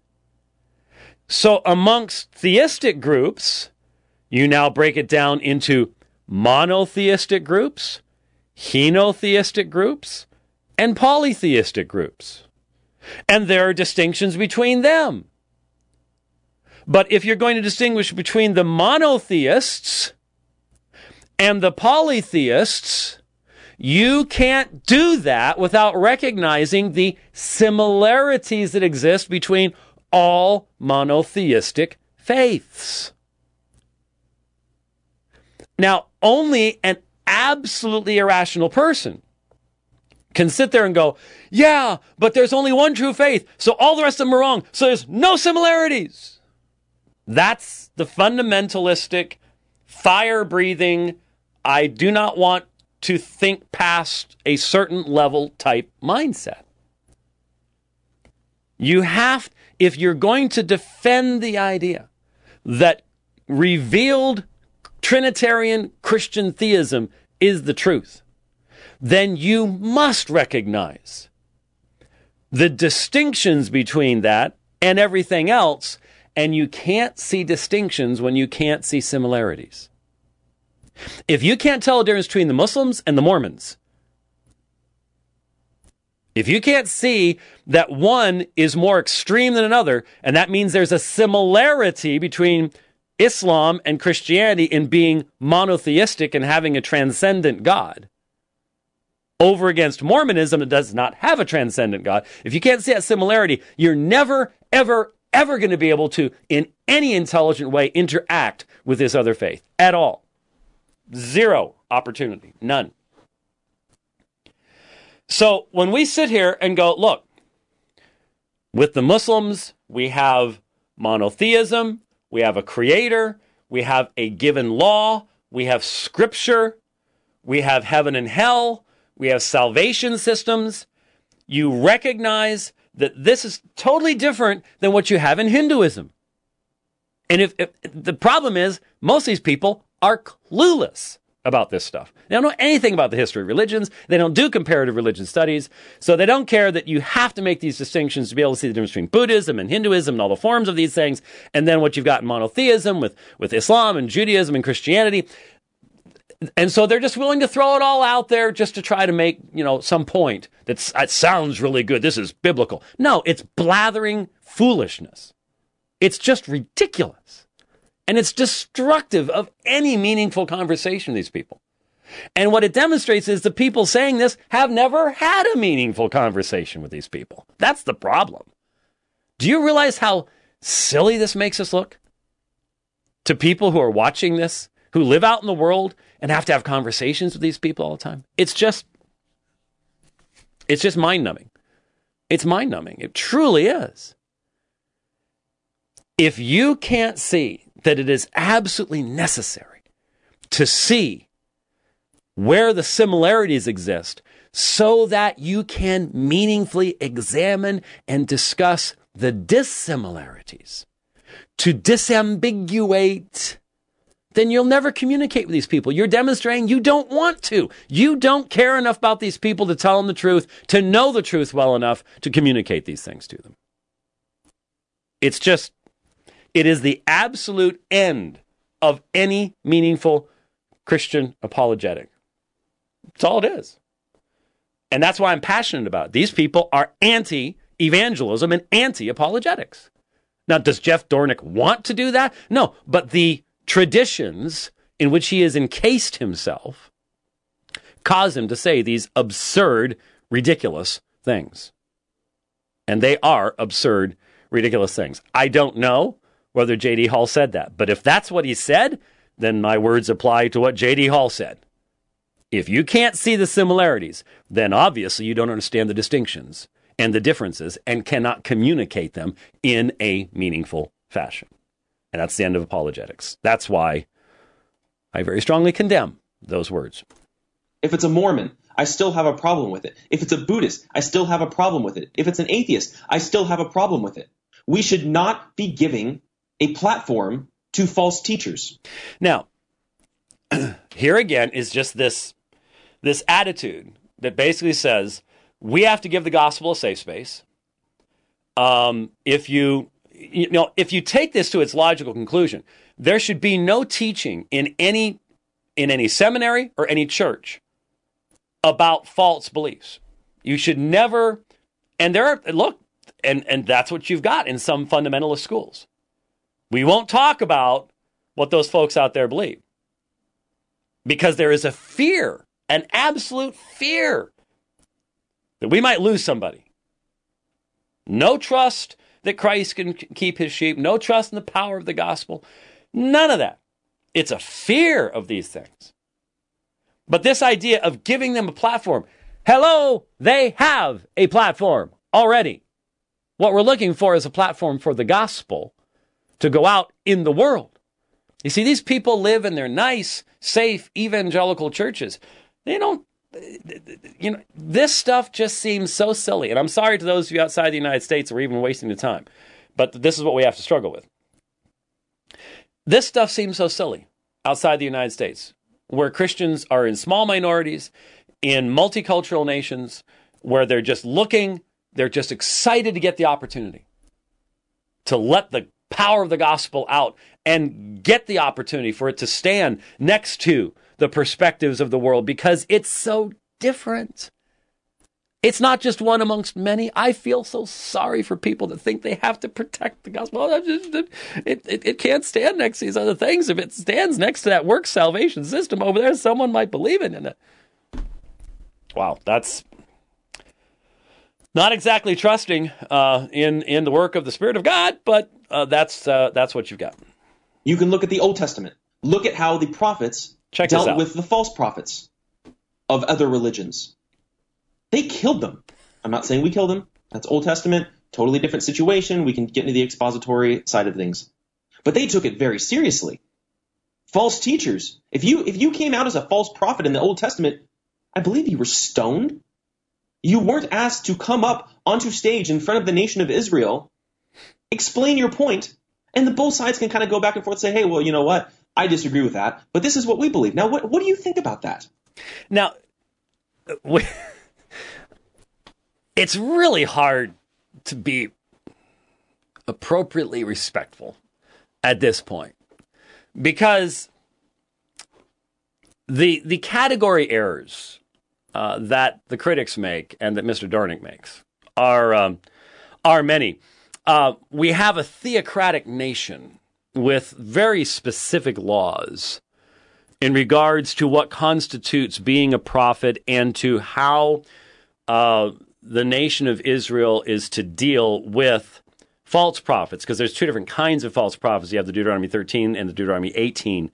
So amongst theistic groups, you now break it down into monotheistic groups, henotheistic groups, and polytheistic groups. And there are distinctions between them. But if you're going to distinguish between the monotheists and the polytheists, you can't do that without recognizing the similarities that exist between all monotheistic faiths. Now, only an absolutely irrational person can sit there and go, yeah, but there's only one true faith, so all the rest of them are wrong, so there's no similarities. That's the fundamentalistic, fire-breathing, I do not want to think past a certain level type mindset. You have, if you're going to defend the idea that revealed Trinitarian Christian theism is the truth, then you must recognize the distinctions between that and everything else, and you can't see distinctions when you can't see similarities. If you can't tell the difference between the Muslims and the Mormons, if you can't see that one is more extreme than another, and that means there's a similarity between Islam and Christianity in being monotheistic and having a transcendent God, over against Mormonism that does not have a transcendent God, if you can't see that similarity, you're never, ever, ever going to be able to, in any intelligent way, interact with this other faith at all. Zero opportunity. None. So when we sit here and go, look, with the Muslims, we have monotheism, we have a creator, we have a given law, we have scripture, we have heaven and hell, we have salvation systems. You recognize that this is totally different than what you have in Hinduism. And if the problem is, most of these people are clueless about this stuff. They don't know anything about the history of religions. They don't do comparative religion studies. So they don't care that you have to make these distinctions to be able to see the difference between Buddhism and Hinduism and all the forms of these things. And then what you've got in monotheism with Islam and Judaism and Christianity. And so they're just willing to throw it all out there just to try to make, some point that sounds really good. This is biblical. No, it's blathering foolishness. It's just ridiculous. And it's destructive of any meaningful conversation with these people. And what it demonstrates is the people saying this have never had a meaningful conversation with these people. That's the problem. Do you realize how silly this makes us look? To people who are watching this, who live out in the world and have to have conversations with these people all the time. It's just mind-numbing. It's mind-numbing. It truly is. If you can't see that it is absolutely necessary to see where the similarities exist so that you can meaningfully examine and discuss the dissimilarities, to disambiguate, then you'll never communicate with these people. You're demonstrating you don't want to. You don't care enough about these people to tell them the truth, to know the truth well enough to communicate these things to them. It is the absolute end of any meaningful Christian apologetic. That's all it is. And that's why I'm passionate about it. These people are anti-evangelism and anti-apologetics. Now, does Jeff Dornick want to do that? No, but the traditions in which he has encased himself cause him to say these absurd, ridiculous things. And they are absurd, ridiculous things. I don't know whether J.D. Hall said that, but if that's what he said, then my words apply to what J.D. Hall said. If you can't see the similarities, then obviously you don't understand the distinctions and the differences and cannot communicate them in a meaningful fashion. And that's the end of apologetics. That's why I very strongly condemn those words. If it's a Mormon, I still have a problem with it. If it's a Buddhist, I still have a problem with it. If it's an atheist, I still have a problem with it. We should not be giving a platform to false teachers. Now, here again is just this attitude that basically says we have to give the gospel a safe space. If you take this to its logical conclusion, there should be no teaching in any seminary or any church about false beliefs. You should never, and that's what you've got in some fundamentalist schools. We won't talk about what those folks out there believe because there is a fear, an absolute fear that we might lose somebody. No trust that Christ can keep his sheep, no trust in the power of the gospel, none of that. It's a fear of these things. But this idea of giving them a platform, hello, they have a platform already. What we're looking for is a platform for the gospel to go out in the world. You see, these people live in their nice, safe, evangelical churches. They don't, this stuff just seems so silly. And I'm sorry to those of you outside the United States who are even wasting the time, but this is what we have to struggle with. This stuff seems so silly outside the United States, where Christians are in small minorities, in multicultural nations, where they're just excited to get the opportunity to let the power of the gospel out and get the opportunity for it to stand next to the perspectives of the world because it's so different. It's not just one amongst many. I feel so sorry for people that think they have to protect the gospel. It can't stand next to these other things. If it stands next to that works salvation system over there, someone might believe in it. Wow, that's not exactly trusting in the work of the Spirit of God, but that's what you've got. You can look at the Old Testament. Look at how the prophets dealt with the false prophets of other religions. They killed them. I'm not saying we killed them. That's Old Testament, totally different situation. We can get into the expository side of things. But they took it very seriously. False teachers. If you came out as a false prophet in the Old Testament, I believe you were stoned. You weren't asked to come up onto stage in front of the nation of Israel, explain your point, and the both sides can kind of go back and forth and say, hey, well, you know what? I disagree with that, but this is what we believe. Now, what do you think about that? Now, it's really hard to be appropriately respectful at this point because the category errors that the critics make and that Mr. Dornick makes are many. We have a theocratic nation with very specific laws in regards to what constitutes being a prophet and to how the nation of Israel is to deal with false prophets, because there's two different kinds of false prophets. You have the Deuteronomy 13 and the Deuteronomy 18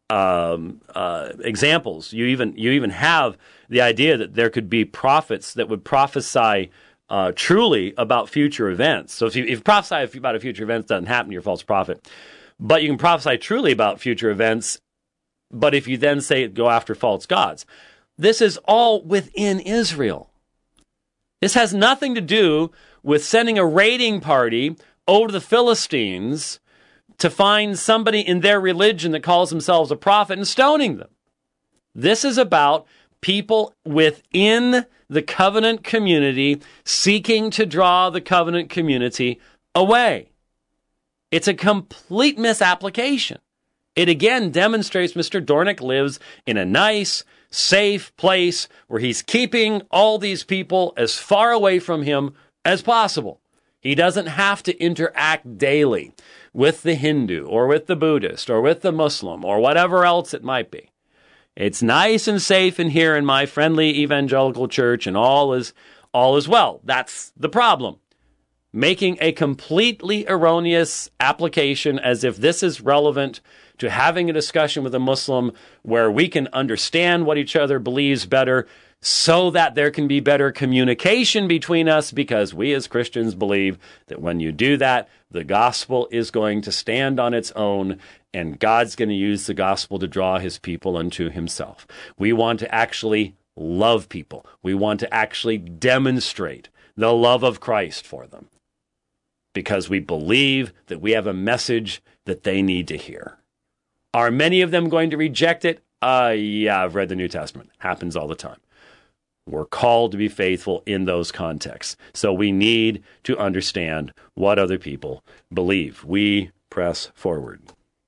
examples. You even have the idea that there could be prophets that would prophesy truly about future events. So if you prophesy about a future event that doesn't happen, you're a false prophet. But you can prophesy truly about future events But if you then say go after false gods, this is all within Israel. This has nothing to do with sending a raiding party over to the Philistines to find somebody in their religion that calls themselves a prophet and stoning them. This is about people within the covenant community seeking to draw the covenant community away. It's a complete misapplication. It again demonstrates Mr. Dornick lives in a nice, safe place where he's keeping all these people as far away from him as possible. He doesn't have to interact daily with the Hindu or with the Buddhist or with the Muslim or whatever else it might be. It's nice and safe in here in my friendly evangelical church, and all is well. That's the problem. Making a completely erroneous application as if this is relevant to having a discussion with a Muslim where we can understand what each other believes better so that there can be better communication between us, because we as Christians believe that when you do that, the gospel is going to stand on its own and God's going to use the gospel to draw his people unto himself. We want to actually love people. We want to actually demonstrate the love of Christ for them because we believe that we have a message that they need to hear. Are many of them going to reject it? Yeah, I've read the New Testament. Happens all the time. We're called to be faithful in those contexts. So we need to understand what other people believe. We press forward.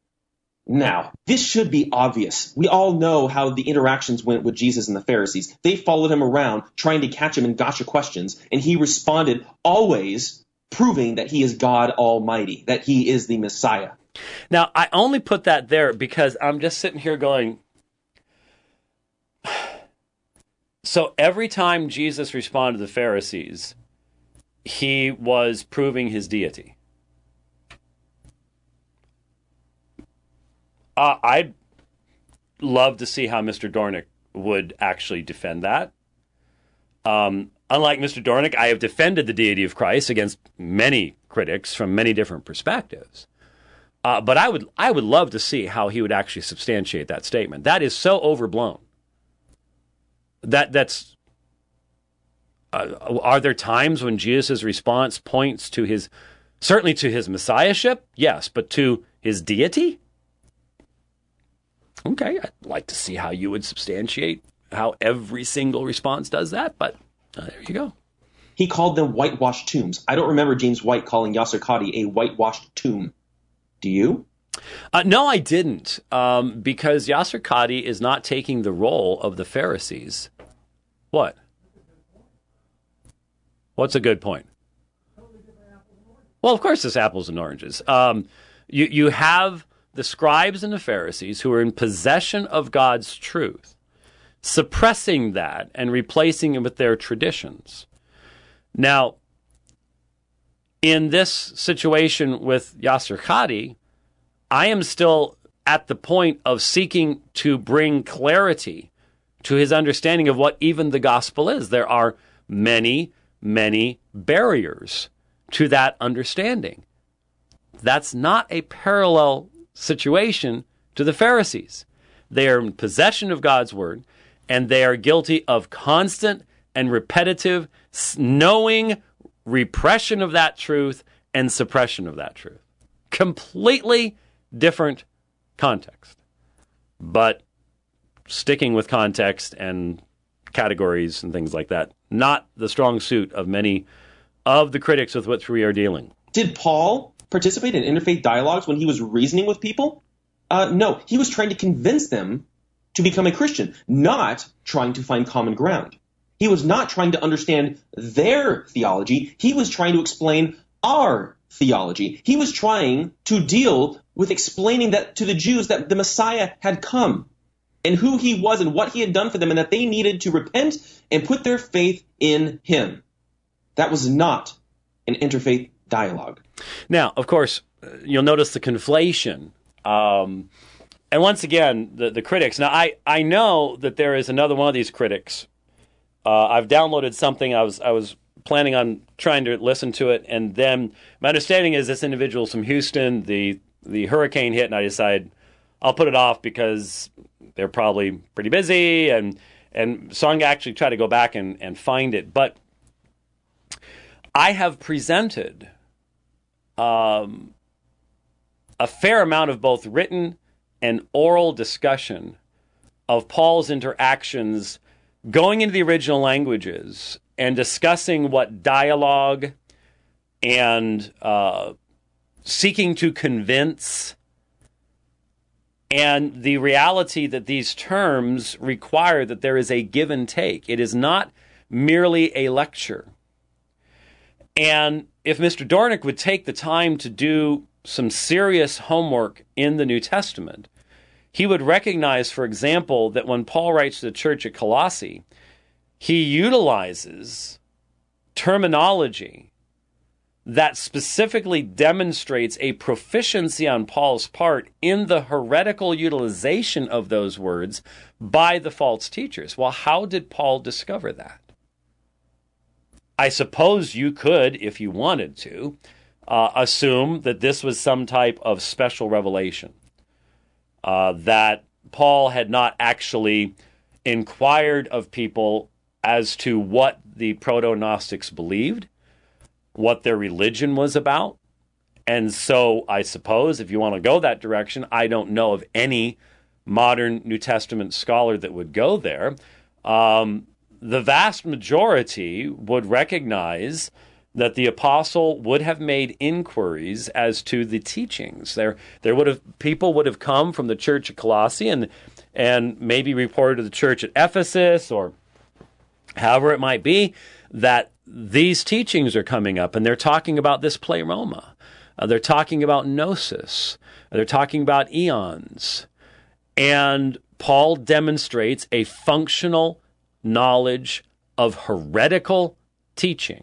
Now, this should be obvious. We all know how the interactions went with Jesus and the Pharisees. They followed him around, trying to catch him in gotcha questions, and he responded, always proving that he is God Almighty, that he is the Messiah. Now, I only put that there because I'm just sitting here going, so every time Jesus responded to the Pharisees, he was proving his deity. I'd love to see how Mr. Dornick would actually defend that. Unlike Mr. Dornick, I have defended the deity of Christ against many critics from many different perspectives. But I would love to see how he would actually substantiate that statement. That is so overblown. That's. Are there times when Jesus' response points to certainly to his messiahship? Yes, but to his deity? Okay, I'd like to see how you would substantiate how every single response does that, but there you go. He called them whitewashed tombs. I don't remember James White calling Yasser Qadhi a whitewashed tomb. Do you? No, I didn't, because Yasser Qadhi is not taking the role of the Pharisees. What? What's a good point? Well, of course, it's apples and oranges. You have the scribes and the Pharisees who are in possession of God's truth, suppressing that and replacing it with their traditions. Now, in this situation with Yasser Qadhi, I am still at the point of seeking to bring clarity to his understanding of what even the gospel is. There are many, many barriers to that understanding. That's not a parallel situation to the Pharisees. They are in possession of God's word, and they are guilty of constant and repetitive, knowing repression of that truth and suppression of that truth. Completely different context. But sticking with context and categories and things like that, not the strong suit of many of the critics with which we are dealing. Did Paul participate in interfaith dialogues when he was reasoning with people? No, he was trying to convince them to become a Christian, not trying to find common ground. He was not trying to understand their theology. He was trying to explain our theology. He was trying to deal with explaining that to the Jews that the Messiah had come and who he was and what he had done for them and that they needed to repent and put their faith in him. That was not an interfaith dialogue. Now, of course, you'll notice the conflation. And once again, the critics. Now, I know that there is another one of these critics. I've downloaded something. I was planning on trying to listen to it, and then my understanding is this individual's from Houston. The hurricane hit, and I decided I'll put it off because they're probably pretty busy, and so I'm going to actually try to go back and find it. But I have presented a fair amount of both written and oral discussion of Paul's interactions going into the original languages and discussing what dialogue and seeking to convince and the reality that these terms require that there is a give and take. It is not merely a lecture. And if Mr. Dornick would take the time to do some serious homework in the New Testament, he would recognize, for example, that when Paul writes to the church at Colossae, he utilizes terminology that specifically demonstrates a proficiency on Paul's part in the heretical utilization of those words by the false teachers. Well, how did Paul discover that? I suppose you could, if you wanted to, assume that this was some type of special revelation, that Paul had not actually inquired of people as to what the proto-Gnostics believed, what their religion was about. And so I suppose if you want to go that direction, I don't know of any modern New Testament scholar that would go there. The vast majority would recognize that the apostle would have made inquiries as to the teachings. People would have come from the church at Colossae and maybe reported to the church at Ephesus, or however it might be, that these teachings are coming up, and they're talking about this pleroma. They're talking about gnosis. They're talking about eons. And Paul demonstrates a functional knowledge of heretical teaching.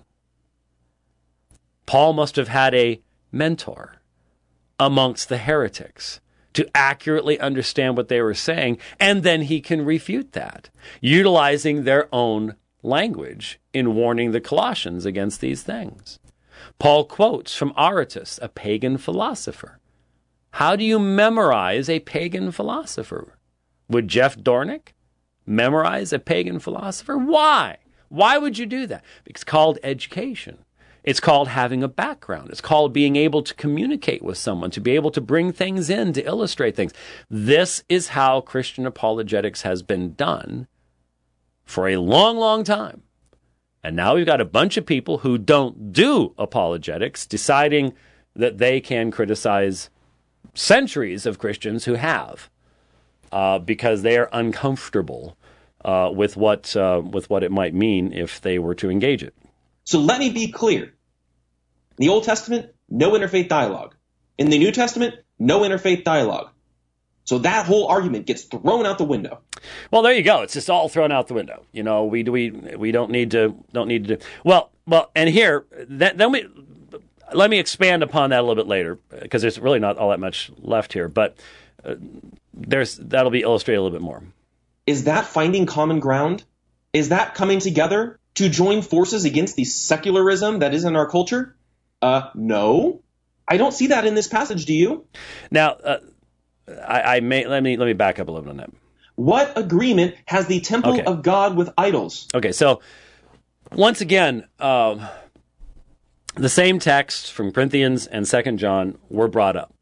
Paul must have had a mentor amongst the heretics to accurately understand what they were saying, and then he can refute that, utilizing their own language in warning the Colossians against these things. Paul quotes from Aratus, a pagan philosopher. How do you memorize a pagan philosopher? Would Jeff Dornick memorize a pagan philosopher? Why? Why would you do that? It's called education. It's called having a background. It's called being able to communicate with someone, to be able to bring things in, to illustrate things. This is how Christian apologetics has been done for a long, long time. And now we've got a bunch of people who don't do apologetics deciding that they can criticize centuries of Christians who have, because they are uncomfortable with what it might mean if they were to engage it. So let me be clear. In the Old Testament, no interfaith dialogue. In the New Testament, no interfaith dialogue. So that whole argument gets thrown out the window. Well, there you go. It's just all thrown out the window. You know, we don't need to do. Well, and here let me expand upon that a little bit later, because there's really not all that much left here. But that'll be illustrated a little bit more. Is that finding common ground? Is that coming together to join forces against the secularism that is in our culture? No, I don't see that in this passage. Do you? Now, let me back up a little bit on that. What agreement has the temple of God with idols? Okay, so once again, the same texts from Corinthians and 2 John were brought up.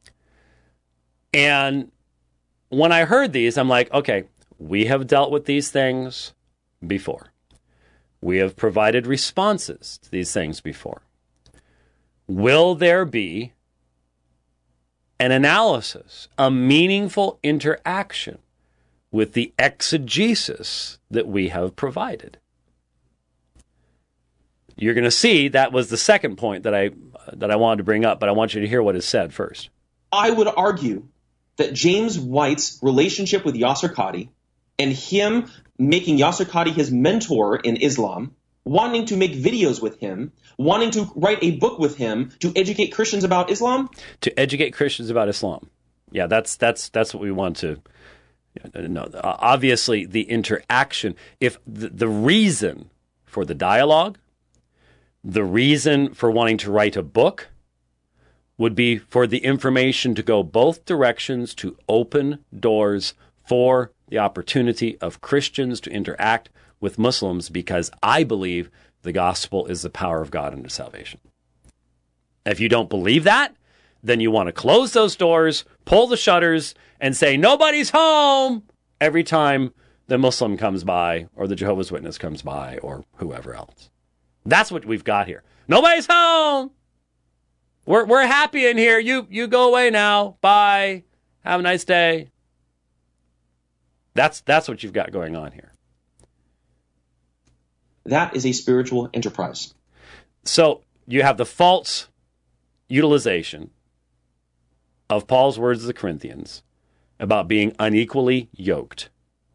And when I heard these, I'm like, okay, we have dealt with these things before. We have provided responses to these things before. Will there be an analysis, a meaningful interaction with the exegesis that we have provided? You're going to see that was the second point that I wanted to bring up, but I want you to hear what is said first. I would argue that James White's relationship with Yasser Qadhi and him making Yasser Qadhi his mentor in Islam, wanting to make videos with him, wanting to write a book with him to educate Christians about Islam. To educate Christians about Islam. Yeah, that's what we want to know. Obviously, the interaction, if the reason for the dialogue, the reason for wanting to write a book would be for the information to go both directions, to open doors for the opportunity of Christians to interact with Muslims because I believe the gospel is the power of God unto salvation. If you don't believe that, then you want to close those doors, pull the shutters, and say, nobody's home every time the Muslim comes by or the Jehovah's Witness comes by or whoever else. That's what we've got here. Nobody's home. We're happy in here. You go away now. Bye. Have a nice day. That's what you've got going on here. That is a spiritual enterprise. So you have the false utilization of Paul's words to the Corinthians about being unequally yoked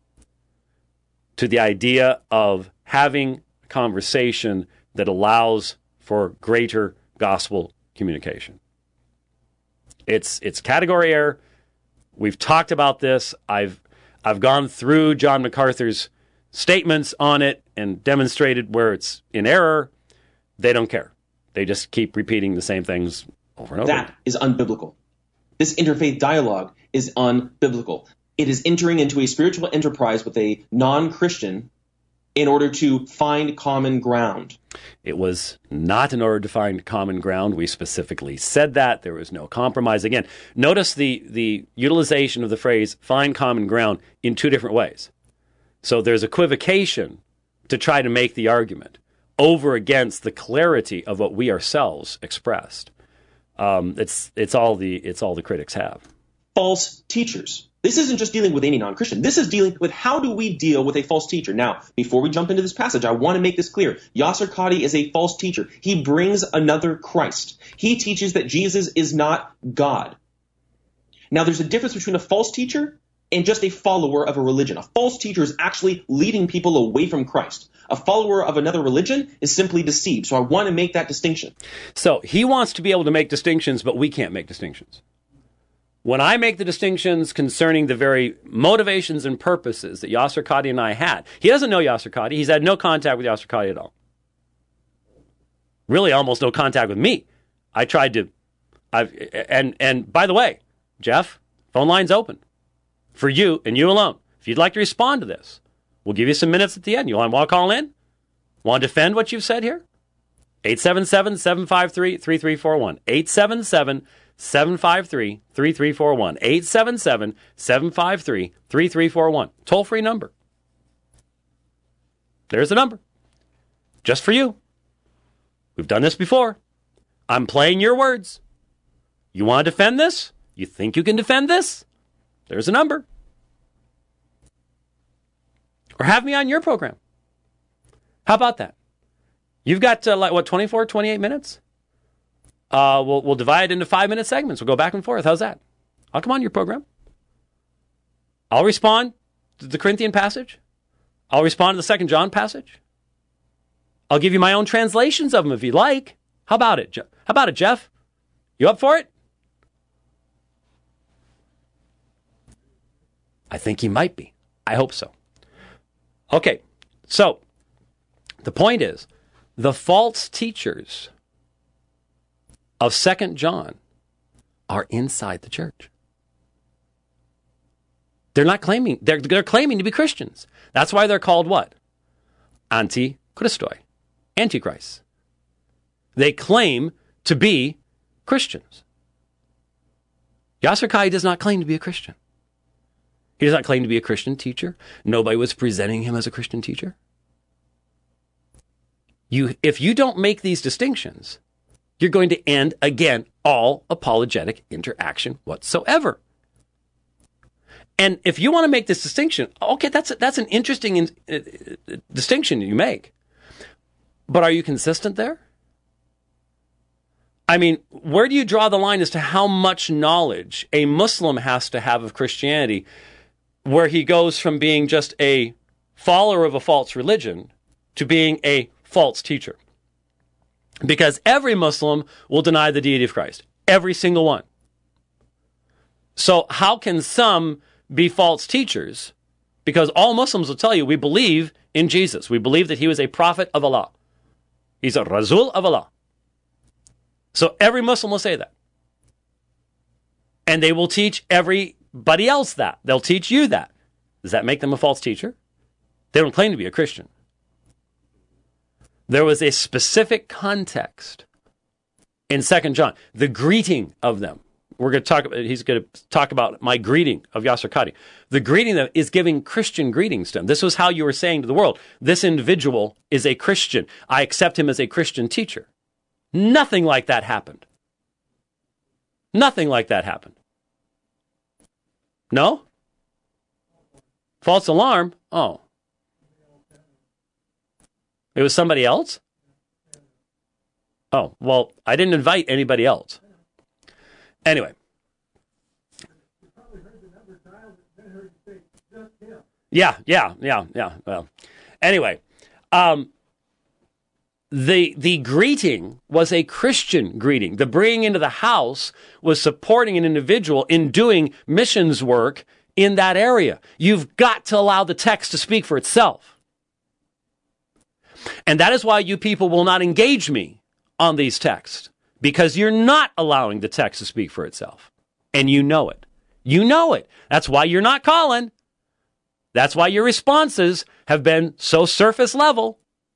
to the idea of having a conversation that allows for greater gospel communication. It's category error. We've talked about this. I've gone through John MacArthur's statements on it and demonstrated where it's in error. They don't care. They just keep repeating the same things over and over. That is unbiblical. This interfaith dialogue is unbiblical. It is entering into a spiritual enterprise with a non-Christian in order to find common ground. It was not in order to find common ground. We specifically said that. There was no compromise. Again, notice the utilization of the phrase find common ground in two different ways. So there's equivocation to try to make the argument over against the clarity of what we ourselves expressed. It's all the critics have. False teachers. This isn't just dealing with any non-Christian. This is dealing with how do we deal with a false teacher. Now, before we jump into this passage, I want to make this clear. Yasser Qadhi is a false teacher. He brings another Christ. He teaches that Jesus is not God. Now, there's a difference between a false teacher and just a follower of a religion. A false teacher is actually leading people away from Christ. A follower of another religion is simply deceived. So I want to make that distinction. So he wants to be able to make distinctions, but we can't make distinctions. When I make the distinctions concerning the very motivations and purposes that Yasser Qadhi and I had, he doesn't know Yasser Qadhi. He's had no contact with Yasser Qadhi at all. Really, almost no contact with me. I tried to, and by the way, Jeff, phone line's open for you and you alone. If you'd like to respond to this, we'll give you some minutes at the end. You want to call in? Want to defend what you've said here? 877-753-3341. 877-753-3341. 877-753-3341. Toll-free number. There's the number. Just for you. We've done this before. I'm playing your words. You want to defend this? You think you can defend this? There's a number. Or have me on your program. How about that? You've got, 24, 28 minutes? We'll divide it into 5-minute segments. We'll go back and forth. How's that? I'll come on your program. I'll respond to the Corinthian passage. I'll respond to the 2 John passage. I'll give you my own translations of them if you like. How about it? Jeff? You up for it? I think he might be. I hope so. Okay, so the point is, the false teachers of 2 John are inside the church. They're not claiming, they're claiming to be Christians. That's why they're called what? Antichristoi, Antichrist. They claim to be Christians. Yasser Qadhi does not claim to be a Christian. He does not claim to be a Christian teacher. Nobody was presenting him as a Christian teacher. If you don't make these distinctions, you're going to end, again, all apologetic interaction whatsoever. And if you want to make this distinction, okay, that's an interesting distinction you make. But are you consistent there? I mean, where do you draw the line as to how much knowledge a Muslim has to have of Christianity, where he goes from being just a follower of a false religion to being a false teacher? Because every Muslim will deny the deity of Christ. Every single one. So how can some be false teachers? Because all Muslims will tell you, we believe in Jesus. We believe that he was a prophet of Allah. He's a Rasul of Allah. So every Muslim will say that. And they will teach everybody else that. They'll teach you that. Does that make them a false teacher? They don't claim to be a Christian. There was a specific context in 2 John, the greeting of them. He's going to talk about my greeting of Yasser Qadhi. The greeting of them is giving Christian greetings to them. This was how you were saying to the world, this individual is a Christian. I accept him as a Christian teacher. Nothing like that happened. Nothing like that happened. No? False alarm? Oh. It was somebody else? Oh, well, I didn't invite anybody else. Anyway. Yeah. Well, anyway, the greeting was a Christian greeting. The bringing into the house was supporting an individual in doing missions work in that area. You've got to allow the text to speak for itself. And that is why you people will not engage me on these texts, because you're not allowing the text to speak for itself. And you know it. You know it. That's why you're not calling. That's why your responses have been so surface level.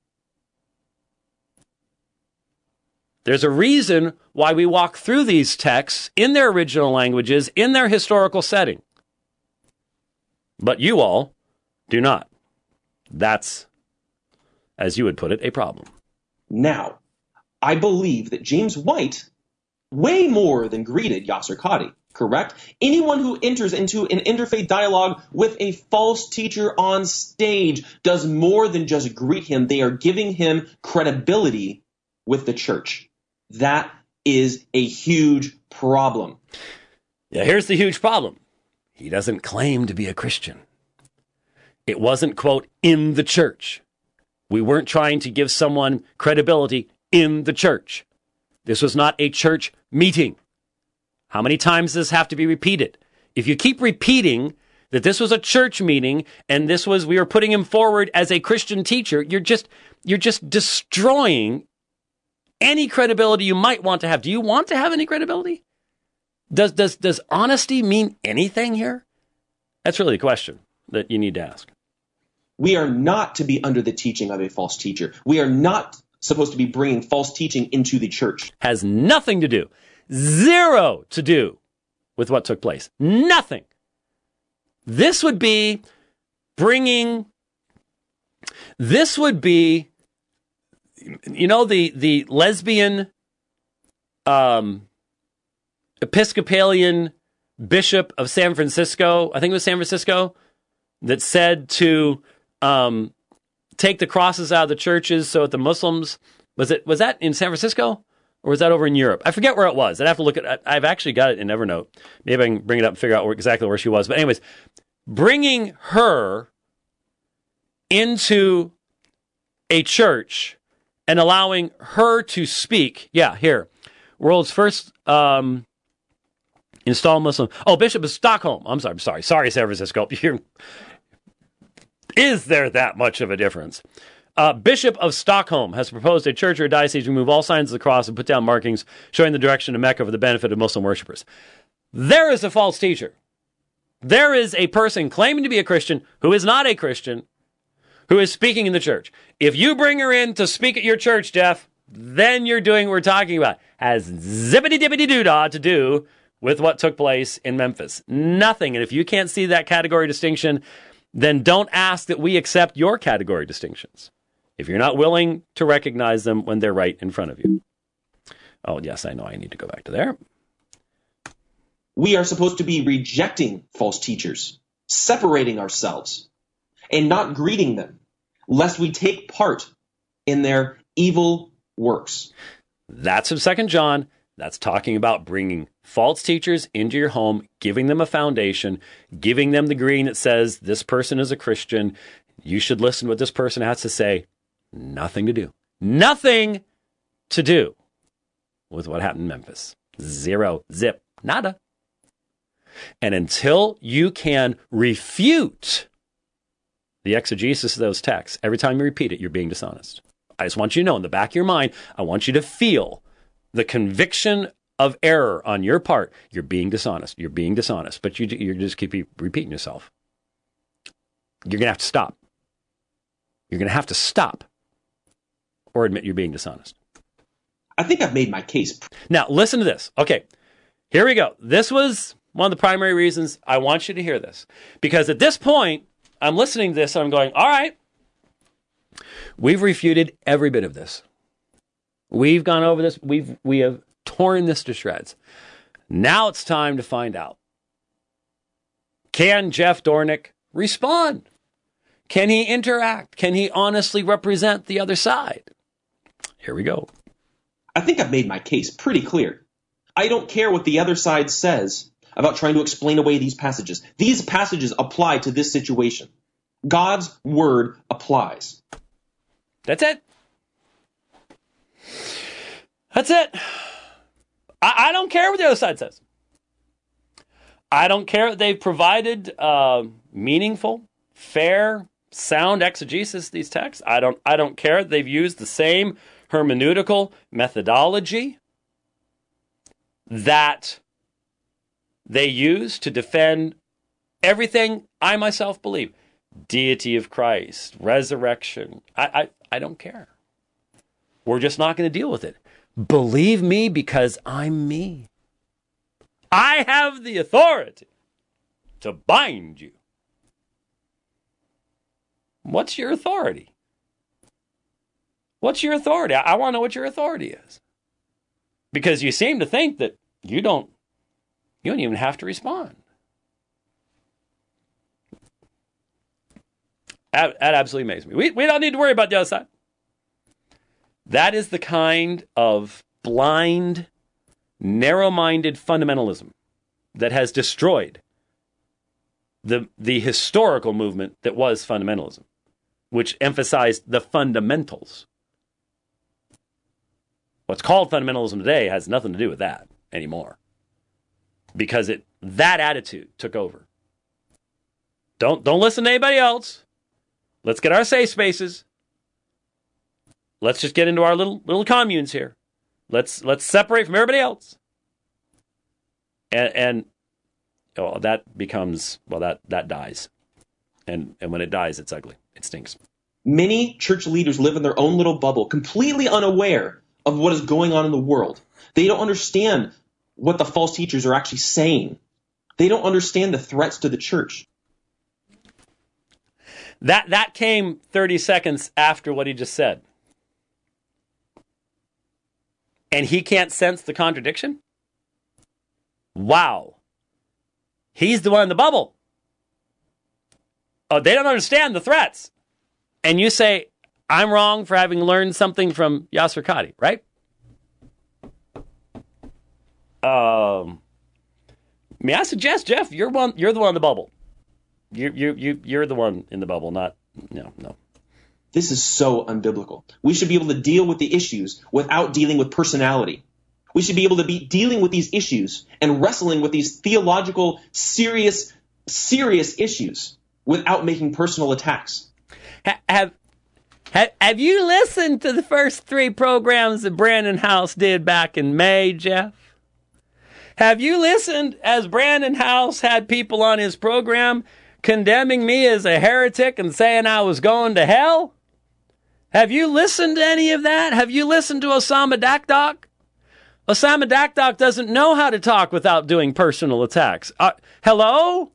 There's a reason why we walk through these texts in their original languages, in their historical setting. But you all do not. That's, as you would put it, a problem. Now, I believe that James White way more than greeted Yasser Qadhi, correct? Anyone who enters into an interfaith dialogue with a false teacher on stage does more than just greet him. They are giving him credibility with the church. That is a huge problem. Yeah, here's the huge problem. He doesn't claim to be a Christian. It wasn't, quote, in the church. We weren't trying to give someone credibility in the church. This was not a church meeting. How many times does this have to be repeated? If you keep repeating that this was a church meeting and we were putting him forward as a Christian teacher, you're just destroying any credibility you might want to have. Do you want to have any credibility? Does honesty mean anything here? That's really the question that you need to ask. We are not to be under the teaching of a false teacher. We are not supposed to be bringing false teaching into the church. Has nothing to do, zero to do with what took place. Nothing. This would be the lesbian Episcopalian bishop of San Francisco, I think it was San Francisco, that said to take the crosses out of the churches so that the Muslims, was that in San Francisco or was that over in Europe? I forget where it was. I'd have to look at it. I've actually got it in Evernote. Maybe I can bring it up and figure out exactly where she was. But anyways, bringing her into a church and allowing her to speak. Yeah, here. World's first installed Muslim. Oh, Bishop of Stockholm. I'm sorry, San Francisco. Is there that much of a difference? Bishop of Stockholm has proposed a church or a diocese to remove all signs of the cross and put down markings showing the direction to Mecca for the benefit of Muslim worshippers. There is a false teacher. There is a person claiming to be a Christian who is not a Christian, who is speaking in the church. If you bring her in to speak at your church, Jeff, then you're doing what we're talking about. Has zippity-dippity-doo-dah to do with what took place in Memphis. Nothing. And if you can't see that category distinction, then don't ask that we accept your category distinctions if you're not willing to recognize them when they're right in front of you. Oh, yes, I know I need to go back to there. We are supposed to be rejecting false teachers, separating ourselves, and not greeting them, lest we take part in their evil works. That's from 2 John. That's talking about bringing false teachers into your home, giving them a foundation, giving them the green that says this person is a Christian. You should listen to what this person has to say. Nothing to do. Nothing to do with what happened in Memphis. Zero, zip, nada. And until you can refute the exegesis of those texts, every time you repeat it, you're being dishonest. I just want you to know in the back of your mind, I want you to feel the conviction of error on your part. You're being dishonest. You're being dishonest, but you just keep repeating yourself. you're going to have to stop. You're going to have to stop or admit you're being dishonest. I think I've made my case. Now, listen to this. Okay, here we go. This was one of the primary reasons I want you to hear this. Because at this point, I'm listening to this and I'm going, all right, we've refuted every bit of this. We've gone over this. We have torn this to shreds. Now it's time to find out. Can Jeff Dornick respond? Can he interact? Can he honestly represent the other side? Here we go. I think I've made my case pretty clear. I don't care what the other side says about trying to explain away these passages. These passages apply to this situation. God's word applies. That's it. That's it. I don't care what the other side says. I don't care that they've provided meaningful, fair, sound exegesis of these texts. I don't care that they've used the same hermeneutical methodology that they use to defend everything I myself believe. Deity of Christ, resurrection. I don't care. We're just not going to deal with it. Believe me because I'm me. I have the authority to bind you. What's your authority? What's your authority? I want to know what your authority is. Because you seem to think that you don't even have to respond. That absolutely amazes me. We don't need to worry about the other side. That is the kind of blind, narrow-minded fundamentalism that has destroyed the historical movement that was fundamentalism, which emphasized the fundamentals. What's called fundamentalism today has nothing to do with that anymore, because that attitude took over. Don't listen to anybody else. Let's get our safe spaces. Let's just get into our little communes here. Let's separate from everybody else. And that becomes, that dies. And when it dies, it's ugly. It stinks. Many church leaders live in their own little bubble, completely unaware of what is going on in the world. They don't understand what the false teachers are actually saying. They don't understand the threats to the church. That came 30 seconds after what he just said. And he can't sense the contradiction? Wow. He's the one in the bubble. Oh, they don't understand the threats. And you say, I'm wrong for having learned something from Yasser Qadhi, right? May I suggest, Jeff, you're the one in the bubble. You're the one in the bubble, not no. This is so unbiblical. We should be able to deal with the issues without dealing with personality. We should be able to be dealing with these issues and wrestling with these theological, serious issues without making personal attacks. Have you listened to the first 3 programs that Brandon House did back in May, Jeff? Have you listened as Brandon House had people on his program condemning me as a heretic and saying I was going to hell? Have you listened to any of that? Have you listened to Osama Dakdok? Osama Dakdok doesn't know how to talk without doing personal attacks. Hello?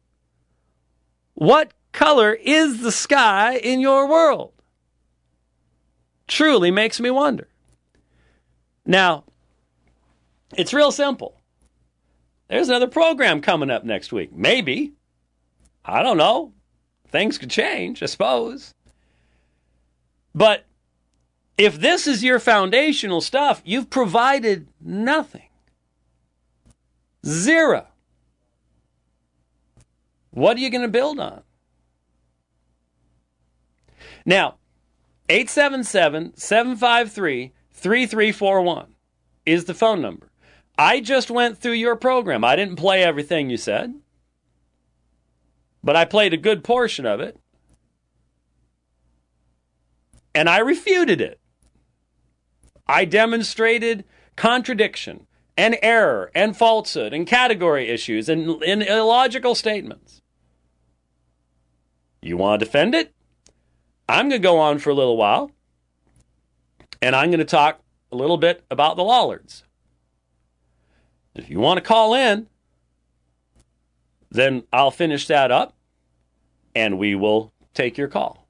What color is the sky in your world? Truly makes me wonder. Now, it's real simple. There's another program coming up next week. Maybe. I don't know. Things could change, I suppose. But if this is your foundational stuff, you've provided nothing. Zero. What are you going to build on? Now, 877-753-3341 is the phone number. I just went through your program. I didn't play everything you said, but I played a good portion of it. And I refuted it. I demonstrated contradiction and error and falsehood and category issues and illogical statements. You want to defend it? I'm going to go on for a little while, and I'm going to talk a little bit about the Lollards. If you want to call in, then I'll finish that up, and we will take your call.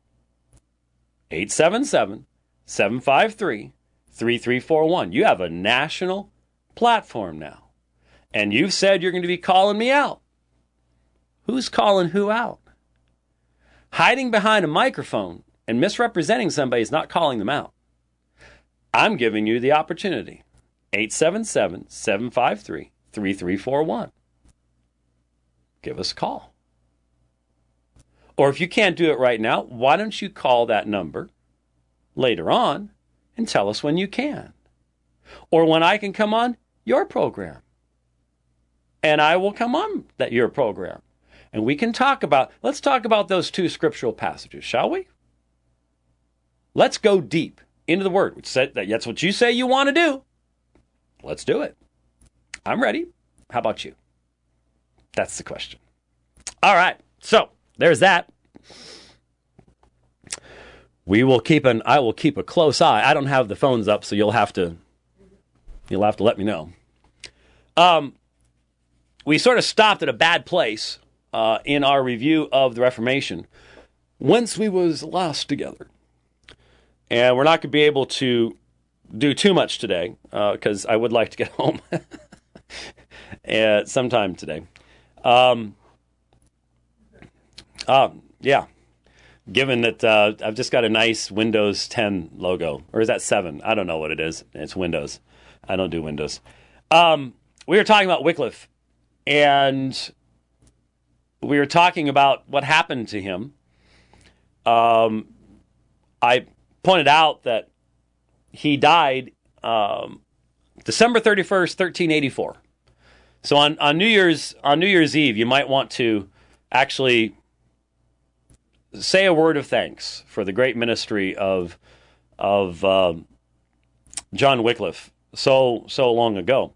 877-753-3341. You have a national platform now, and you've said you're going to be calling me out. Who's calling who out? Hiding behind a microphone and misrepresenting somebody is not calling them out. I'm giving you the opportunity. 877-753-3341. Give us a call. Or if you can't do it right now, why don't you call that number later on and tell us when you can? Or when I can come on your program. And I will come on your program. And we can let's talk about those two scriptural passages, shall we? Let's go deep into the Word, which said that's what you say you want to do. Let's do it. I'm ready. How about you? That's the question. All right. So there's that. I will keep a close eye. I don't have the phones up, so you'll have to let me know. We sort of stopped at a bad place in our review of the Reformation, whence we was last together. And we're not going to be able to do too much today, because I would like to get home sometime today. Yeah. Given that I've just got a nice Windows 10 logo, or is that 7? I don't know what it is. It's Windows. I don't do Windows. We were talking about Wycliffe, and we were talking about what happened to him. I pointed out that he died December 31st, 1384. So on New Year's Eve, you might want to actually say a word of thanks for the great ministry of John Wycliffe so long ago.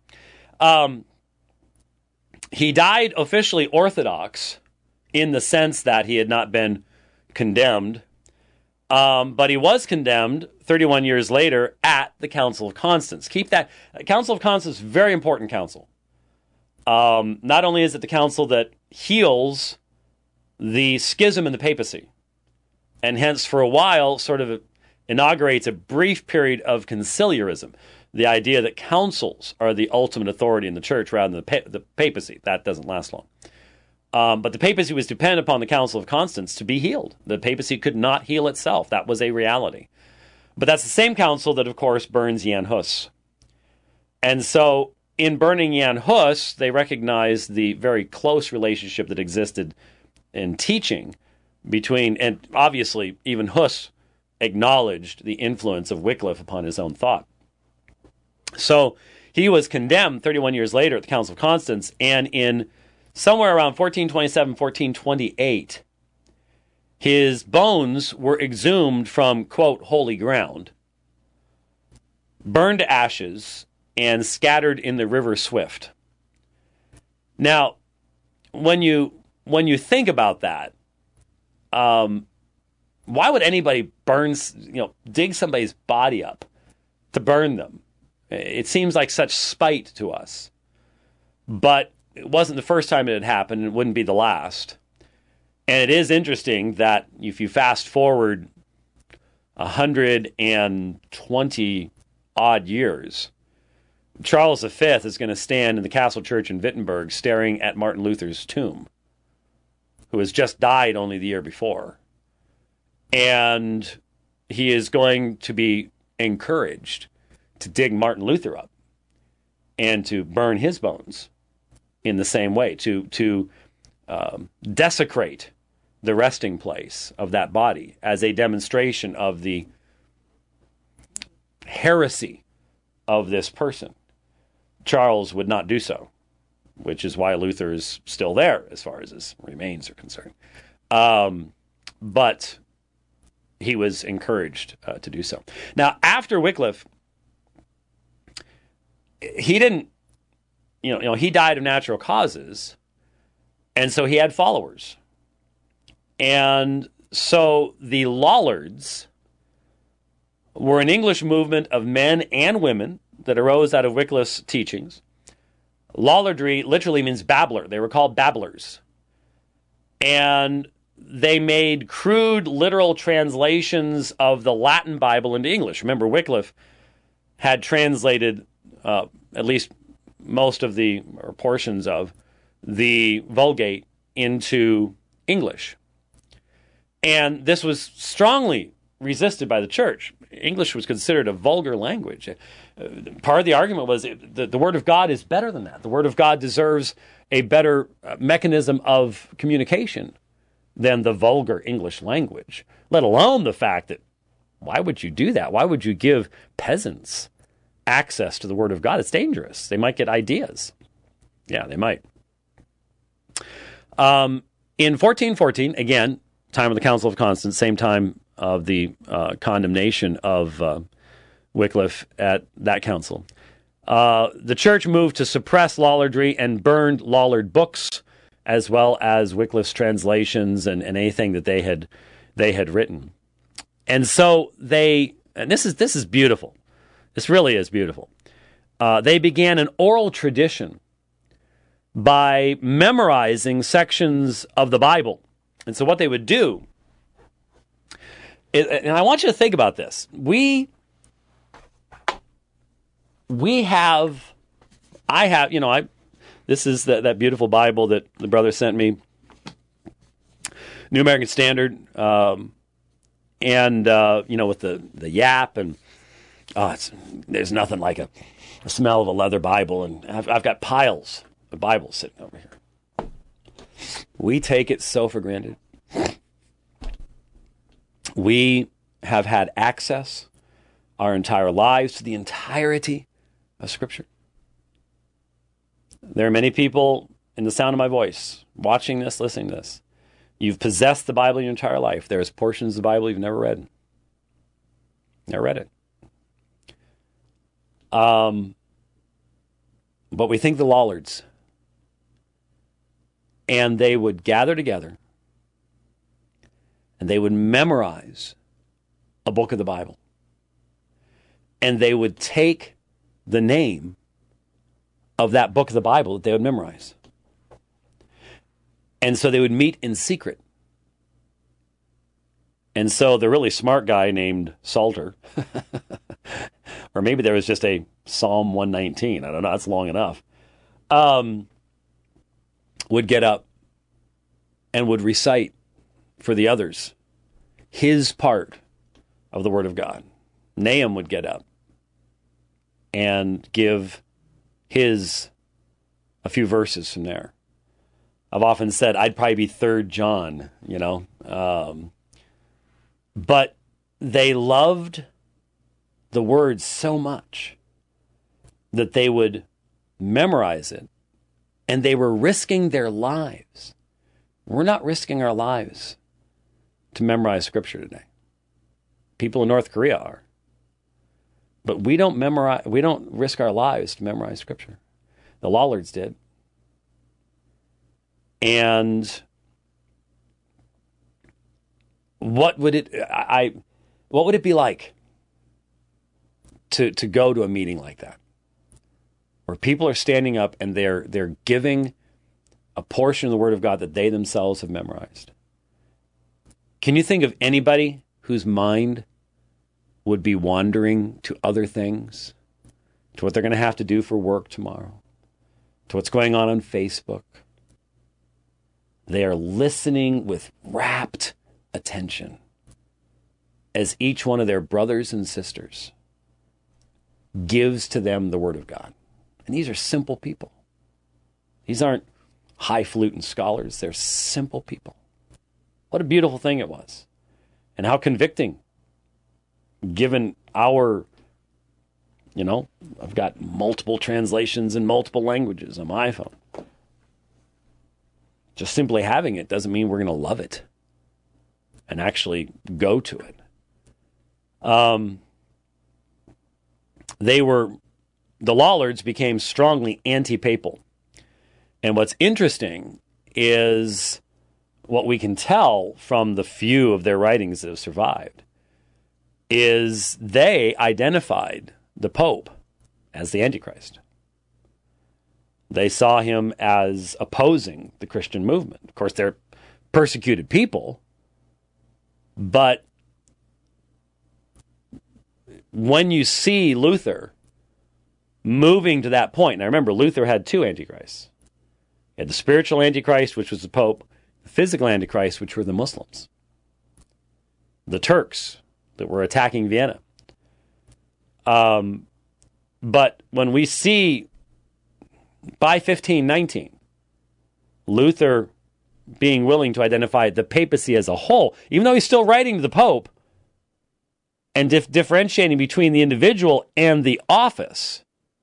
He died officially Orthodox in the sense that he had not been condemned, but he was condemned 31 years later at the Council of Constance. Keep that. Council of Constance, very important council. Not only is it the council that heals the schism in the papacy, and hence for a while sort of inaugurates a brief period of conciliarism, the idea that councils are the ultimate authority in the church rather than the papacy. That doesn't last long. But the papacy was dependent upon the Council of Constance to be healed. The papacy could not heal itself. That was a reality. But that's the same council that, of course, burns Jan Hus. And so in burning Jan Hus, they recognized the very close relationship that existed in teaching between, and obviously even Hus acknowledged the influence of Wycliffe upon his own thought. So he was condemned 31 years later at the Council of Constance, and in somewhere around 1427, 1428, his bones were exhumed from, quote, holy ground, burned to ashes, and scattered in the river Swift. Now, when you think about that, why would anybody dig somebody's body up to burn them? It seems like such spite to us. But it wasn't the first time it had happened, and it wouldn't be the last. And it is interesting that if you fast forward 120 odd years, Charles V is going to stand in the Castle Church in Wittenberg staring at Martin Luther's tomb, who has just died only the year before. And he is going to be encouraged to dig Martin Luther up and to burn his bones in the same way, to desecrate the resting place of that body as a demonstration of the heresy of this person. Charles would not do so, which is why Luther is still there as far as his remains are concerned. But he was encouraged to do so. Now, after Wycliffe, he didn't, he died of natural causes, and so he had followers. And so the Lollards were an English movement of men and women that arose out of Wycliffe's teachings. Lollardry literally means babbler. They were called babblers. And they made crude literal translations of the Latin Bible into English. Remember, Wycliffe had translated at least most of the, or portions of, the Vulgate into English. And this was strongly resisted by the church. English was considered a vulgar language. Part of the argument was that the Word of God is better than that. The Word of God deserves a better mechanism of communication than the vulgar English language, let alone the fact that why would you do that? Why would you give peasants access to the Word of God? It's dangerous. They might get ideas. Yeah, they might. In 1414, again, time of the Council of Constance, same time of the condemnation of Wycliffe at that council, the church moved to suppress Lollardry and burned Lollard books, as well as Wycliffe's translations and anything that they had written. And so and this is beautiful. This really is beautiful. They began an oral tradition by memorizing sections of the Bible. And so what they would do, and I want you to think about this. I have, this is that beautiful Bible that the brother sent me, New American Standard, with the yap, and there's nothing like a smell of a leather Bible, and I've got piles of Bibles sitting over here. We take it so for granted. We have had access our entire lives to the entirety of Scripture. There are many people in the sound of my voice watching this, listening to this. You've possessed the Bible your entire life. There's portions of the Bible you've never read. Never read it. But we think the Lollards. And they would gather together and they would memorize a book of the Bible. And they would take the name of that book of the Bible that they would memorize. And so they would meet in secret. And so the really smart guy named Salter, or maybe there was just a Psalm 119, I don't know, that's long enough, would get up and would recite for the others his part of the Word of God. Nahum would get up and give a few verses from there. I've often said I'd probably be 3rd John, but they loved the Word so much that they would memorize it, and they were risking their lives. We're not risking our lives to memorize Scripture today. People in North Korea are. But we don't risk our lives to memorize Scripture. The Lollards did. And what would it be like to go to a meeting like that, where people are standing up and they're giving a portion of the Word of God that they themselves have memorized? Can you think of anybody whose mind would be wandering to other things, to what they're going to have to do for work tomorrow, to what's going on Facebook? They are listening with rapt attention as each one of their brothers and sisters gives to them the Word of God. And these are simple people. These aren't highfalutin scholars. They're simple people. What a beautiful thing it was. And how convicting, given our, I've got multiple translations in multiple languages on my iPhone. Just simply having it doesn't mean we're going to love it and actually go to it. The Lollards became strongly anti-papal. And what's interesting is what we can tell from the few of their writings that have survived is they identified the Pope as the Antichrist. They saw him as opposing the Christian movement. Of course, they're persecuted people, but when you see Luther moving to that point, now remember, Luther had two Antichrists. He had the spiritual Antichrist, which was the Pope, the physical Antichrist, which were the Muslims, the Turks that were attacking Vienna. But when we see by 1519, Luther being willing to identify the papacy as a whole, even though he's still writing to the Pope and differentiating between the individual and the office,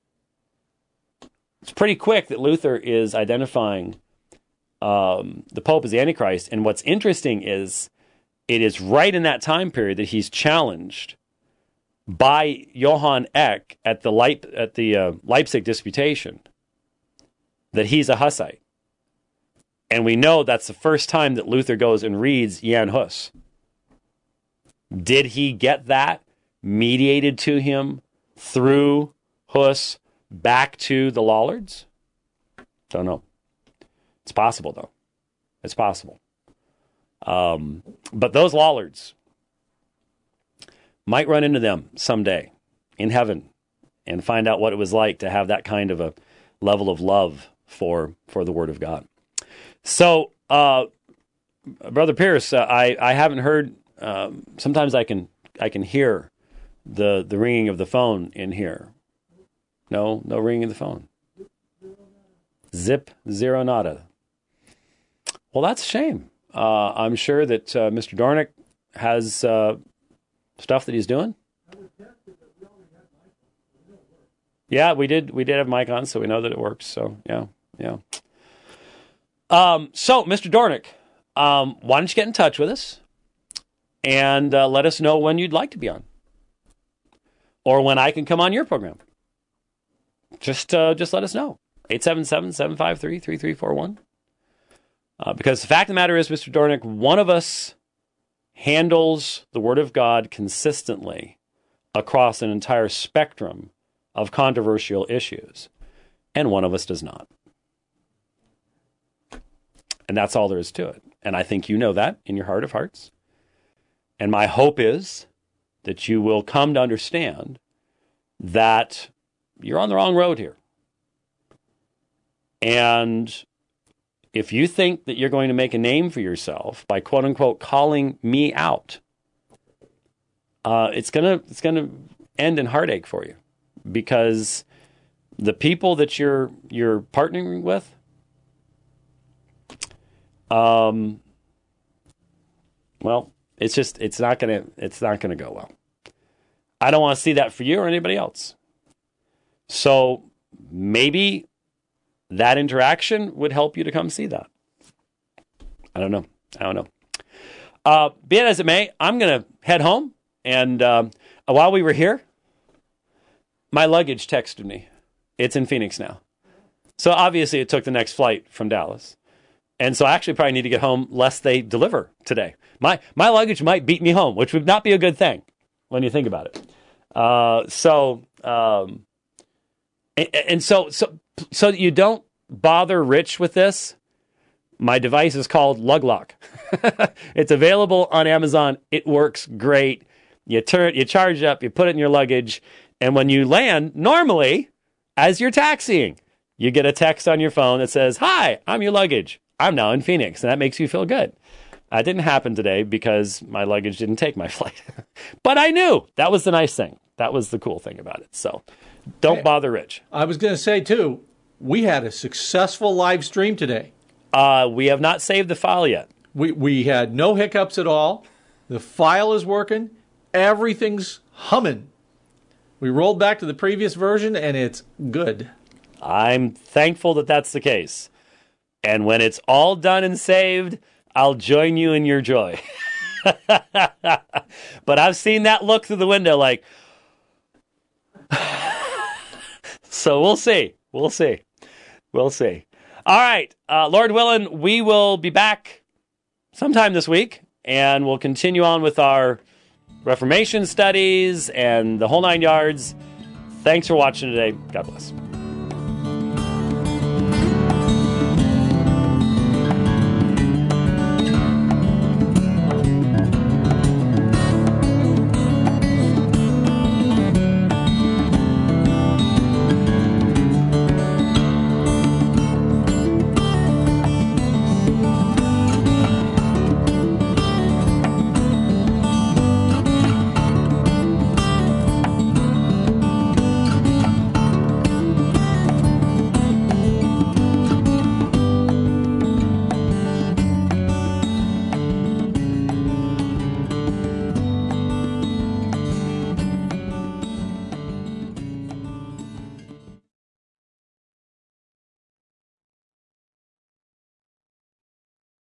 it's pretty quick that Luther is identifying the Pope as the Antichrist. And what's interesting is it is right in that time period that he's challenged by Johann Eck at the Leipzig Disputation that he's a Hussite. And we know that's the first time that Luther goes and reads Jan Hus. Did he get that mediated to him through Hus back to the Lollards? Don't know. It's possible, though. It's possible. But those Lollards might run into them someday in heaven and find out what it was like to have that kind of a level of love for the Word of God. So, Brother Pierce, I haven't heard. Sometimes I can hear the ringing of the phone in here. No ringing of the phone. Zip, zero, nada. Well, that's a shame. I'm sure that Mr. Dornick has stuff that he's doing. Yeah, we did have mic on, so we know that it works. So yeah. So, Mr. Dornick, why don't you get in touch with us and let us know when you'd like to be on, or when I can come on your program. Just let us know. 877-753-3341. Because the fact of the matter is, Mr. Dornick, one of us handles the Word of God consistently across an entire spectrum of controversial issues, and one of us does not. And that's all there is to it. And I think you know that in your heart of hearts. And my hope is that you will come to understand that you're on the wrong road here. And if you think that you're going to make a name for yourself by quote unquote calling me out, it's gonna end in heartache for you, because the people that you're partnering with, well, it's not gonna go well. I don't want to see that for you or anybody else. So maybe that interaction would help you to come see that. I don't know. Be it as it may, I'm going to head home. And while we were here, my luggage texted me. It's in Phoenix now. So obviously it took the next flight from Dallas. And so I actually probably need to get home lest they deliver today. My luggage might beat me home, which would not be a good thing when you think about it. So that you don't bother Rich with this, my device is called LugLock. It's available on Amazon. It works great. You charge it up, you put it in your luggage, and when you land, normally, as you're taxiing, you get a text on your phone that says, "Hi, I'm your luggage. I'm now in Phoenix," and that makes you feel good. That didn't happen today because my luggage didn't take my flight. But I knew. That was the nice thing. That was the cool thing about it. So don't bother Rich. I was going to say, too, we had a successful live stream today. We have not saved the file yet. We had no hiccups at all. The file is working. Everything's humming. We rolled back to the previous version, and it's good. I'm thankful that that's the case. And when it's all done and saved, I'll join you in your joy. But I've seen that look through the window like... So we'll see. We'll see. All right. Lord willing, we will be back sometime this week, and we'll continue on with our Reformation studies and the whole 9 yards. Thanks for watching today. God bless.